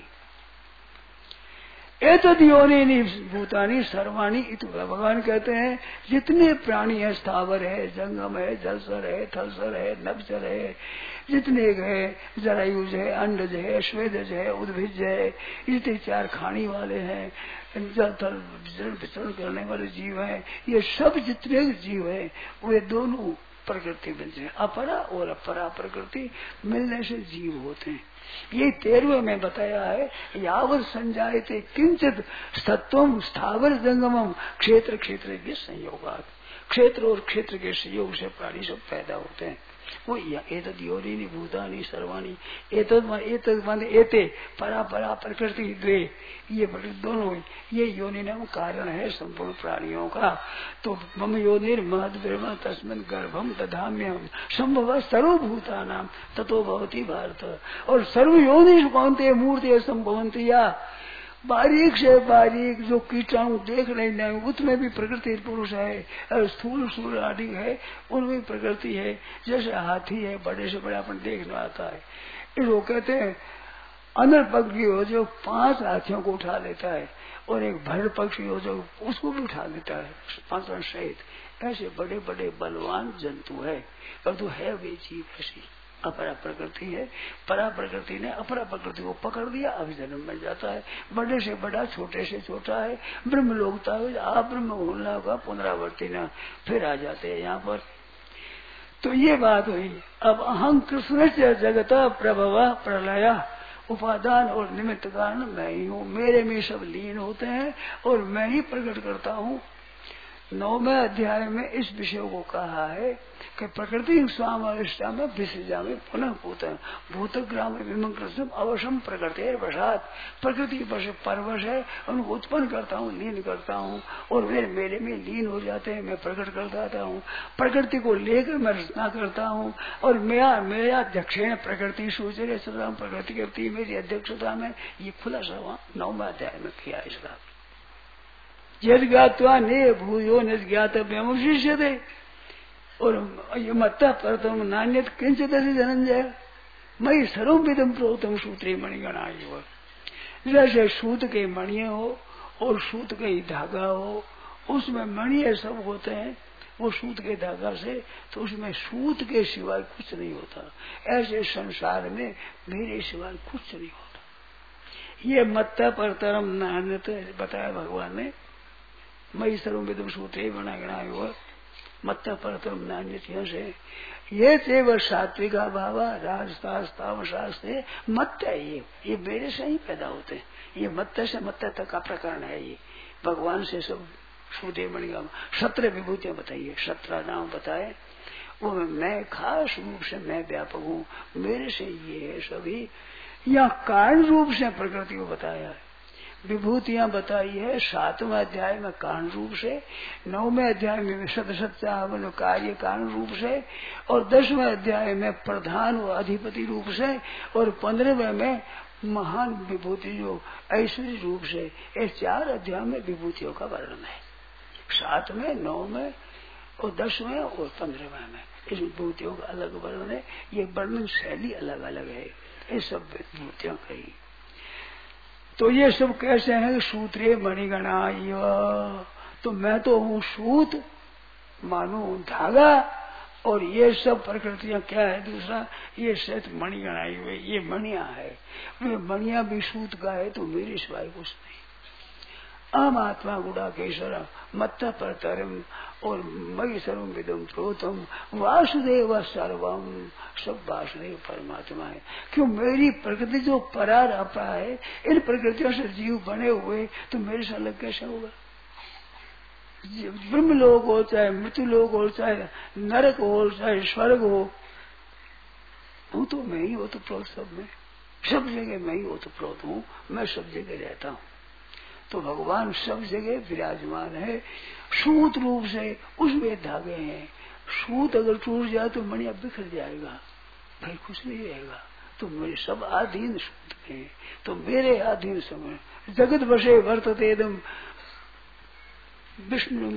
एतद् योनिनि भूतानि सर्वाणि इति भगवान कहते हैं जितने प्राणी है, स्थावर है, जंगम है, जलचर है, थलचर है, नभचर है, जितने है, जरायुज है, अंडज है, स्वेदज है, उद्भिज है, इतने 4 खानी वाले हैं, जल थल विचरण करने वाले जीव हैं, ये सब जितने जीव हैं वे दोनों प्रकृति मिलते हैं। अपरा और अपरा प्रकृति मिलने से जीव होते हैं। ये 13वें में बताया है, यावत संजायते किंचित सत्वम स्थावर जंगमम क्षेत्र क्षेत्र के संयोगात, क्षेत्र और क्षेत्र के संयोग से प्राणी सब पैदा होते हैं। वो एतद् योनिनि भूतानि सर्वाणि, एतद् माने एते परा परा प्रकृति द्वे, ये दोनों ये योनि नाम कारण है संपूर्ण प्राणियों का। तो मम योनिर महद ब्रह्म तस्मिन् गर्भम दधाम्यहम् संभव सर्वभूतानां ततो भवति भारत। और सर्व योनिषु कौन्तेय मूर्तिः संभवन्ति, या बारीक से बारीक जो कीटाणु देख नहीं उसमें भी प्रकृति पुरुष है, और स्थूल सूर्य आदि है उनमें प्रकृति है। जैसे हाथी है, बड़े से बड़ा अपन देखना आता है, इसको कहते हैं अनर पक्षी हो जो 5 हाथियों को उठा लेता है, और एक भर पक्षी हो जो उसको भी उठा लेता है 5 सहित। ऐसे बड़े बड़े बलवान जंतु है, परंतु है वे जीव ऐसी अपरा प्रकृति है। परा प्रकृति ने अपरा प्रकृति को पकड़ दिया, अभी जन्म में जाता है, बड़े से बड़ा छोटे से छोटा है, ब्रह्म लोकता है, आप ब्रह्म होना होगा पुनरावर्ती न फिर आ जाते हैं यहाँ पर। तो ये बात हुई। अब अहं कृष्ण से जगत प्रभव प्रलय उपादान और निमित्त कारण मैं ही हूँ, मेरे में सब लीन होते हैं और मैं ही प्रकट करता हूँ। 9वें अध्याय में इस विषय को कहा है कि प्रकृति स्वामिष्टा में विसृजा में पुनः भूतग्राम विमंकृष्ण अवश्यम प्रकृति वशात, प्रकृति परवश है, उनको उत्पन्न करता हूँ, लीन करता हूँ और वे मेरे में लीन हो जाते हैं, मैं प्रकट कर देता हूँ। प्रकृति को लेकर मैं रचना करता हूँ और मेरा दक्षिण प्रकृति सूचरे प्रकृति करती मेरी अध्यक्षता में। ये खुलासा 9वें अध्याय में किया इसका। यद ज्ञात्वा ने भूयो न ज्ञातव्यम शिष्यते, और ये मत्ता परतम नान्यत किंचित धनंजय मई सर्वविदम प्रोतम सूत्रे मणिगणा। जैसे सूत के मणिये हो और सूत के धागा हो, उसमें मणिये सब होते हैं वो सूत के धागा से, तो उसमें सूत के सिवाय कुछ नहीं होता। ऐसे संसार में मेरे सिवाय कुछ नहीं होता। ये मत्ता परतरम नान्यत बताया भगवान ने, मई सर्वविदम सूत्रे मणिगणा मत्ता परतम नान्यत से। ये चेव सात्विका भावा राजतास तामसास्ते मत्त है, ये मेरे से ही पैदा होते हैं। ये मत्त से मत्त तक का प्रकरण है। ये भगवान से सब सूत्रे मणिगणा 17 विभूतियां बताइए, 17 नाम बताए, वो मैं खास रूप से मैं व्यापक हूँ, मेरे से ये है सभी। यहाँ कारण रूप से प्रकृति को बताया है, विभूतियां बताई है 7वें अध्याय में कारण रूप से, 9वें अध्याय में सत्य कार्य कारण रूप से, और 10वें अध्याय में प्रधान व अधिपति रूप से, और 15वें में महान विभूति जो ऐश्वर्य रूप से। ये 4 अध्याय में विभूतियों का वर्णन है, 7वें, 9वें और 10वें और 15वें में इस विभूतियों का अलग वर्णन है। ये वर्णन शैली अलग अलग है ये सब विभूतियों कही। तो ये सब कैसे हैं? सूत्रे मणिगणा। तो मैं तो हूँ सूत, मानो धागा, और ये सब प्रकृतियां क्या है? दूसरा ये श्वेत मणि गणाई हुई, ये मणिया है। वे मणिया भी सूत का है तो मेरे सिवाय कुछ नहीं। आम आत्मा गुड़ा केशर मत्ता पर तरम और मई सर्वम विदम प्रोतम वासुदेव सर्वम, सब वासुदेव परमात्मा है। क्यों? मेरी प्रकृति जो परार अपरा है, इन प्रकृतियों से जीव बने हुए, तो मेरे से अलग कैसे होगा? ब्रह्म लोक हो, चाहे मृत्यु लोक हो, चाहे नरक हो, चाहे स्वर्ग हो तो मैं ही हो तो प्रोत सब में, सब जगह मैं ही हो तो प्रोत हूँ, मैं सब जगह रहता हूँ। तो भगवान सब जगह विराजमान है। सूत रूप से उसमें धागे हैं। सूत अगर टूट जाए तो मणिया बिखर जाएगा, भाई कुछ नहीं रहेगा। तो मेरे सब आधीन सूत हैं, तो मेरे आधीन समय जगत बसे वर्तते एकदम विष्णु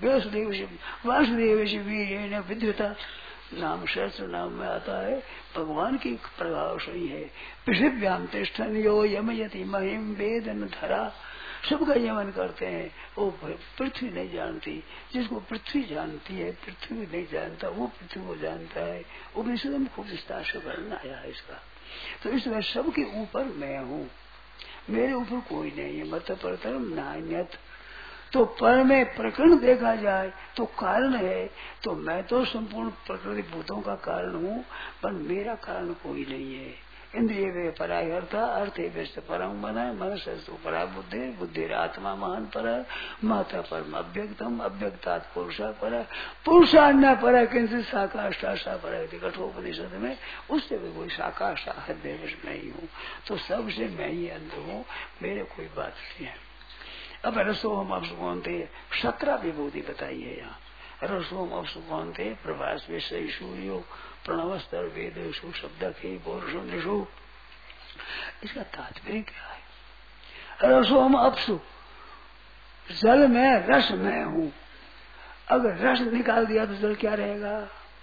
वासुदेव वीर विद्युता नाम सहस्त्र नाम में आता है। भगवान की प्रभाव सही है। पृथिव्याम तिष्ठन यो यमयति महिम वेदन धरा, सबका यमन करते हैं। वो पृथ्वी नहीं जानती, जिसको पृथ्वी जानती है पृथ्वी नहीं जानता, वो पृथ्वी को जानता है। उपनिषद में खूब विस्तार से वर्णन आया है इसका। तो इसमें सबके ऊपर मैं हूँ, मेरे ऊपर कोई नहीं है। मत परतरम नान्यत। तो पर में प्रकरण देखा जाए तो कारण है, तो मैं तो संपूर्ण प्रकृति भूतों का कारण हूँ, पर मेरा कारण कोई नहीं है। इंद्रिय वे परायर्था अर्थे व्यस्त परम मन मनसस्तु परा बुद्धि बुद्धि आत्मा महान पर माता परम अव्यक्तम अव्यक्तात् पुरुषा पर पुरुषा न पर किंचित साकाष्ठा सा पर कठोपनिषद में उससे भी कोई साकाष्ठा हृदय में ही हूँ। तो सबसे मैं ही अंदर हूँ, मेरे कोई बात नहीं है। अब रसोहम अपसुकौन्ते 17 विभूति बताई है यहाँ। रसोहम अपसुकौन्ते प्रभास विषय सूर्यो प्रणवस्तर वेदेशु शब्द के पौरुषो। इसका तात्पर्य क्या है? रसोहम अपसु, जल में रस मैं हूँ। अगर रस निकाल दिया तो जल क्या रहेगा?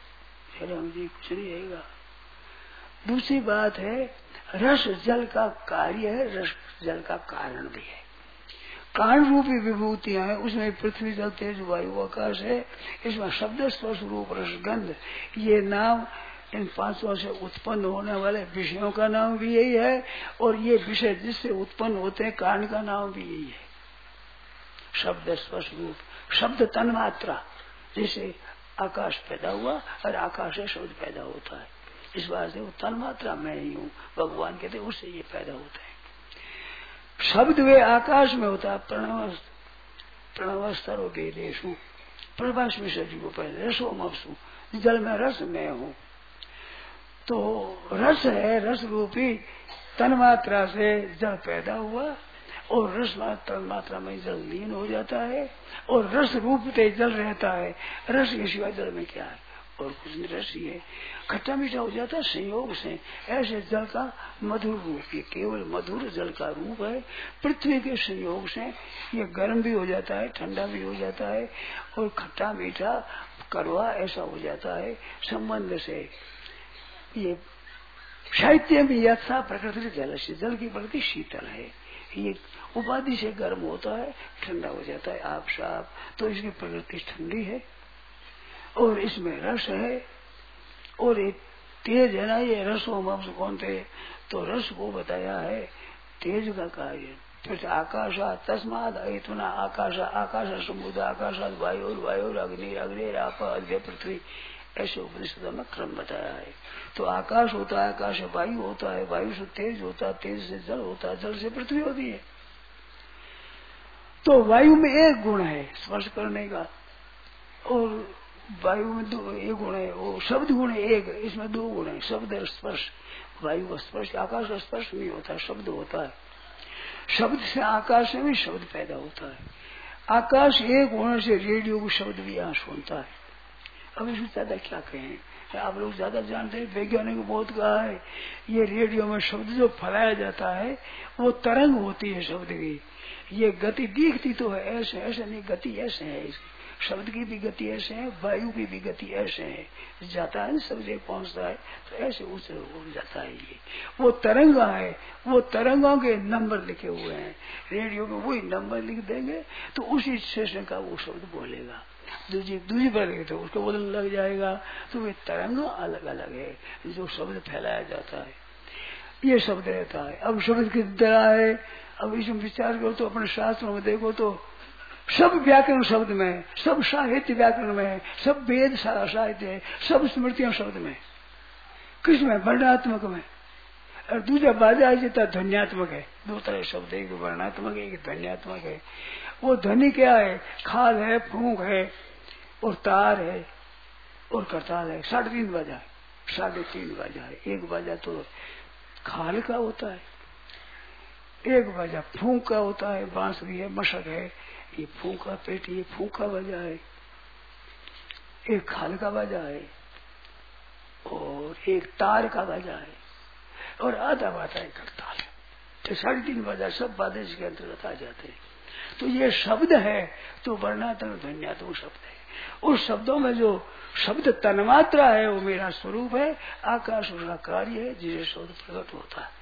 जी कुछ नहीं रहेगा। दूसरी बात है, रस जल का कार्य है, रस जल का कारण भी है। कारण रूपी विभूतियां हैं, उसमें पृथ्वी जल तेज वायु आकाश है। इसमें शब्द स्पर्श रूप रस गंध, ये नाम इन 5 से उत्पन्न होने वाले विषयों का नाम भी यही है। और ये विषय जिससे उत्पन्न होते हैं कारण का नाम भी यही है। शब्द स्पर्श रूप शब्द तन्मात्रा, जैसे आकाश पैदा हुआ और आकाश से शब्द पैदा होता है, इस बात से वो तन्मात्रा मैं ही हूँ। भगवान कहते उससे ये पैदा होता है। शब्द वे आकाश में होता है, प्रणवस्तर वेदेशु प्रभास में सजीव को पहले रसोम अपसु, जल में रस मैं हूँ। तो रस है, रस रूपी तन्मात्रा से जल पैदा हुआ और रस तन्मात्रा में जल लीन हो जाता है और रस रूप से जल रहता है। रस के सिवा जल में क्या है? और कुछ नहीं, रस ही है। खट्टा मीठा हो जाता है संयोग से। ऐसे जल का मधुर रूप, ये केवल मधुर जल का रूप है। पृथ्वी के संयोग से ये गर्म भी हो जाता है, ठंडा भी हो जाता है और खट्टा मीठा कड़वा ऐसा हो जाता है संबंध से। ये साहित्य में यथा प्रकृति जल से, जल की प्रकृति शीतल है, ये उपाधि से गर्म होता है, ठंडा हो जाता है आप साफ, तो इसकी प्रकृति ठंडी है। और इसमें रस है और एक तेज है ना, ये रसों में कौन थे? तो रस को बताया है तेज का कार्य। फिर आकाशा तस्माद इतना आकाशा आकाशा समुद्र आकाशात वायु वायु अग्नि अग्नि आप अद्य पृथ्वी, ऐसे उपनिषद में क्रम बताया है। तो आकाश होता है, आकाश से वायु होता है, वायु से तेज होता है, तेज से जल होता है, जल से पृथ्वी होती है। तो वायु में एक गुण है स्पर्श करने का, और वायु में एक गुण है, वो शब्द गुण है एक, इसमें 2 गुण है, शब्द और स्पर्श। वायु स्पर्श, आकाश का स्पर्श नहीं होता, शब्द होता है। शब्द से आकाश में भी शब्द पैदा होता है। आकाश एक होने से रेडियो को शब्द भी यहाँ सुनता है। अब इसमें ज्यादा क्या कहें, आप लोग ज्यादा जानते हैं, वैज्ञानिक बहुत कहा है, ये रेडियो में शब्द जो फैलाया जाता है वो तरंग होती है शब्द की। ये गति दिखती तो है ऐसे, ऐसे नहीं, गति ऐसे है इसकी। शब्द की भी गति ऐसे है, वायु की भी गति ऐसे है, जाता है सब जगह पहुंचता है तो ऐसे ऊंचे हो जाता है। ये वो तरंगा है, वो तरंगों के नंबर लिखे हुए हैं रेडियो में, वही नंबर लिख देंगे तो उसी स्टेशन का वो शब्द बोलेगा। दूसरी बढ़ेगी तो उसको बदलने लग जाएगा। तो वे तरंग अलग अलग है जो शब्द फैलाया जाता है, ये शब्द रहता है। अब शब्द किस तरह है, अब इसमें विचार करो तो अपने शास्त्रों में देखो तो सब व्याकरण शब्द में, सब साहित्य व्याकरण में, सब वेद साहित्य है, सब स्मृतियां शब्द में, किसमें वर्णात्मक में। और दूसरा बाजा जितना ध्वन्यात्मक है, दो तरह शब्द, एक वर्णात्मक है एक ध्वन्यात्मक है। वो ध्वनि क्या है, खाल है, फूंक है और तार है और करताल है। 3.5 बाजा है, 3.5 बाजा है। एक बाजा तो खाल का होता है, एक बाजा फूंक का होता है, बांसुरी है, मशक है, ये फूंक का पेटी, ये फूंक का बाजा है। एक खाल का बाजा है और एक तार का बाजा है और आधा बाजा है करताल है। तो 3.5 बाजा सब बाजे के अंतर्गत आ जाते हैं। तो ये शब्द है तो वर्णात्मक ध्वन्यात्मक शब्द है। उस शब्दों में जो शब्द तन्मात्रा है वो मेरा स्वरूप है, आकाश उसका कार्य है जिसे शब्द प्रकट होता है।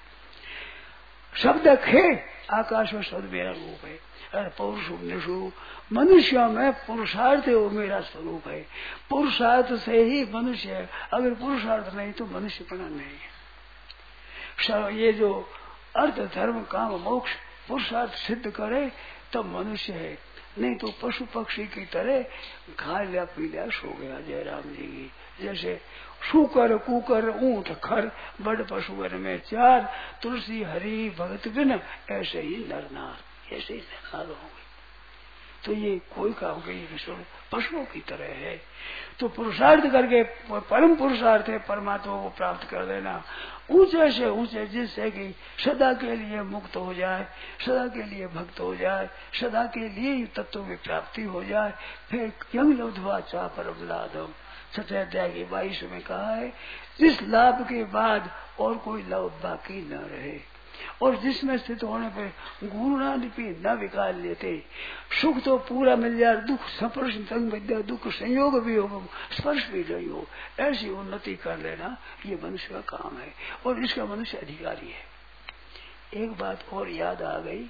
शब्द खे आकाश में शब्द मेरा रूप है। अरे पौरुष निषु मनुष्यों में पुरुषार्थ है वो मेरा स्वरूप है। पुरुषार्थ से ही मनुष्य है, अगर पुरुषार्थ नहीं तो मनुष्यपना नहीं है। ये जो अर्थ धर्म काम मोक्ष पुरुषार्थ सिद्ध करे तब मनुष्य है, नहीं तो पशु पक्षी की तरह खा लिया पी लिया सो गया। जयराम जी की जैसे शुकर कुकर ऊंट खर बड़ पशु में 4 तुलसी हरि भगत बिन, ऐसे ही नर नार, ऐसे ही नर नार होंगे। तो ये कोई काम के पशुओं की तरह है। तो पुरुषार्थ करके परम पुरुषार्थ है परमात्मा को प्राप्त कर लेना ऊंचे से ऊंचे, जिससे कि सदा के लिए मुक्त हो जाए, सदा के लिए भक्त हो जाए, सदा के लिए तत्व की प्राप्ति हो जाए। फिर यंग लब्ध्वा चा परम लाभम 6 अध्याय के 22 में कहा है, जिस लाभ के बाद और कोई लाभ बाकी न रहे और जिसमें स्थित होने पर गुरुनाथ भी न विकार लेते। सुख तो पूरा मिल जाए, दुख स्पर्श विद्या, दुख संयोग भी हो, स्पर्श भी नहीं हो, ऐसी उन्नति कर लेना ये मनुष्य का काम है और इसका मनुष्य अधिकारी है। एक बात और याद आ गई,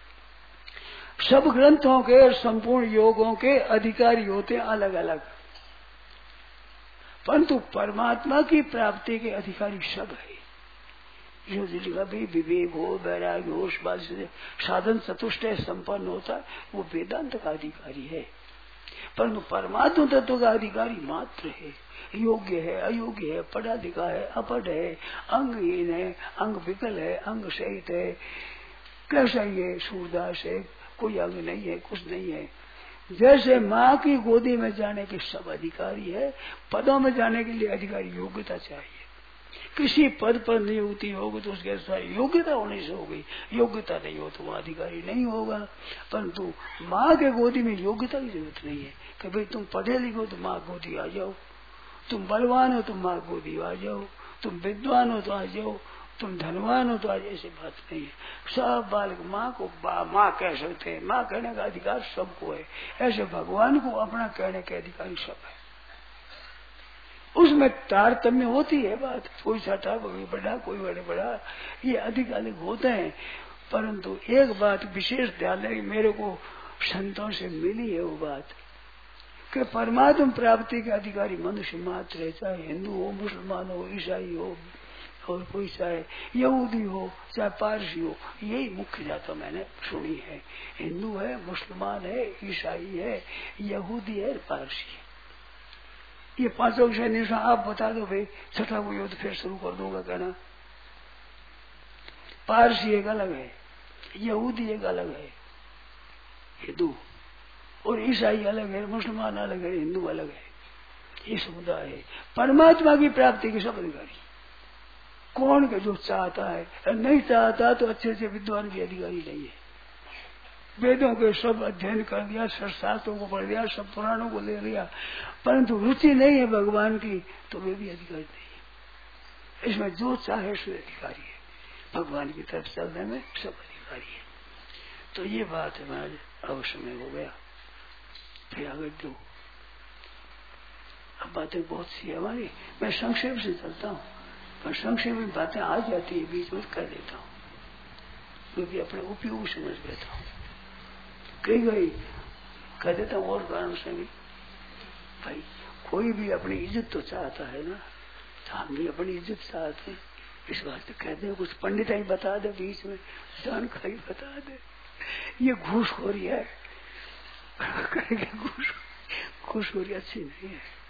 सब ग्रंथों के और संपूर्ण योगों के अधिकारी होते अलग अलग, परंतु परमात्मा की प्राप्ति के अधिकारी सब है। जो जिसका भी विवेक हो, वैराग्य हो, साधन चतुष्ट संपन्न होता है वो वेदांत का अधिकारी है। परंतु परमात्मा तत्व का अधिकारी मात्र है, योग्य है अयोग्य है, पढ़ा लिखा है अपढ़ है, अंगहीन है, अंग विकल है, अंग सहित है, कैसा ये सूरदास है, कोई अंग नहीं है, कुछ नहीं है। जैसे माँ की गोदी में जाने के सब अधिकारी है, पदों में जाने के लिए अधिकारी योग्यता चाहिए। किसी पद पर नियुक्ति होगी तो उसके अनुसार योग्यता होने से होगी, योग्यता नहीं हो तो वह अधिकारी नहीं होगा। परंतु माँ के गोदी में योग्यता की जरूरत नहीं है कि भाई तुम पढ़े लिखो तो माँ गोदी आ जाओ, तुम बलवान हो तो माँ गोदी आ जाओ, तुम विद्वान हो तो आ जाओ, तुम धनवान हो तो आज, ऐसी बात नहीं है। सब बालक माँ को माँ कह सकते हैं, माँ कहने का अधिकार सबको है। ऐसे भगवान को अपना कहने के अधिकारी सब है। उसमें तारतम्य होती है बात, कोई छोटा कोई बड़ा कोई बड़ा, ये अधिक अलग होते हैं। परंतु एक बात विशेष ध्यान है, मेरे को संतों से मिली है वो बात कि परमात्मा प्राप्ति के अधिकारी मनुष्य मात्र है, चाहे हिंदू हो, मुसलमान हो, ईसाई हो और कोई चाहे यहूदी हो चाहे पारसी हो, यही मुख्य जाता मैंने सुनी है। हिंदू है, मुसलमान है, ईसाई है, यहूदी है, पारसी है। ये 5 विषय निशा आप बता दो भाई, छठा को युद्ध फिर शुरू कर दूंगा कहना। पारसी एक अलग है, यहूदी एक अलग है, हिंदू और ईसाई अलग है, मुसलमान अलग है, हिंदू अलग है। ये समुदाय है परमात्मा की प्राप्ति के सब अधिकारी। कौन के जो चाहता है, नहीं चाहता तो अच्छे से विद्वान की अधिकारी नहीं है। वेदों के सब अध्ययन कर दिया, शास्त्रों को पढ़ दिया, सब पुराणों को ले लिया, परंतु रुचि नहीं है भगवान की तो वे भी अधिकारी नहीं है। इसमें जो चाहे सो अधिकारी है, भगवान की तरफ चलने में सब अधिकारी है। तो ये बात है, आज अवश्य में हो गया। फिर आगे दो अब बातें बहुत सी हमारी, मैं संक्षेप से चलता हूँ, पर संक्षेप में बातें आ जाती है, बीच में कर देता हूँ क्योंकि अपने उपयोग समझ लेता हूँ। कही गई कह देता हूँ और कारण से भी भाई कोई भी अपनी इज्जत तो चाहता है ना, तो हम भी अपनी इज्जत चाहते हैं। इस वास्ते कहते हैं कुछ पंडित ही बता दे, बीच में जानकारी बता दे, ये घूसखोरी है। घूसखोरी अच्छी नहीं है।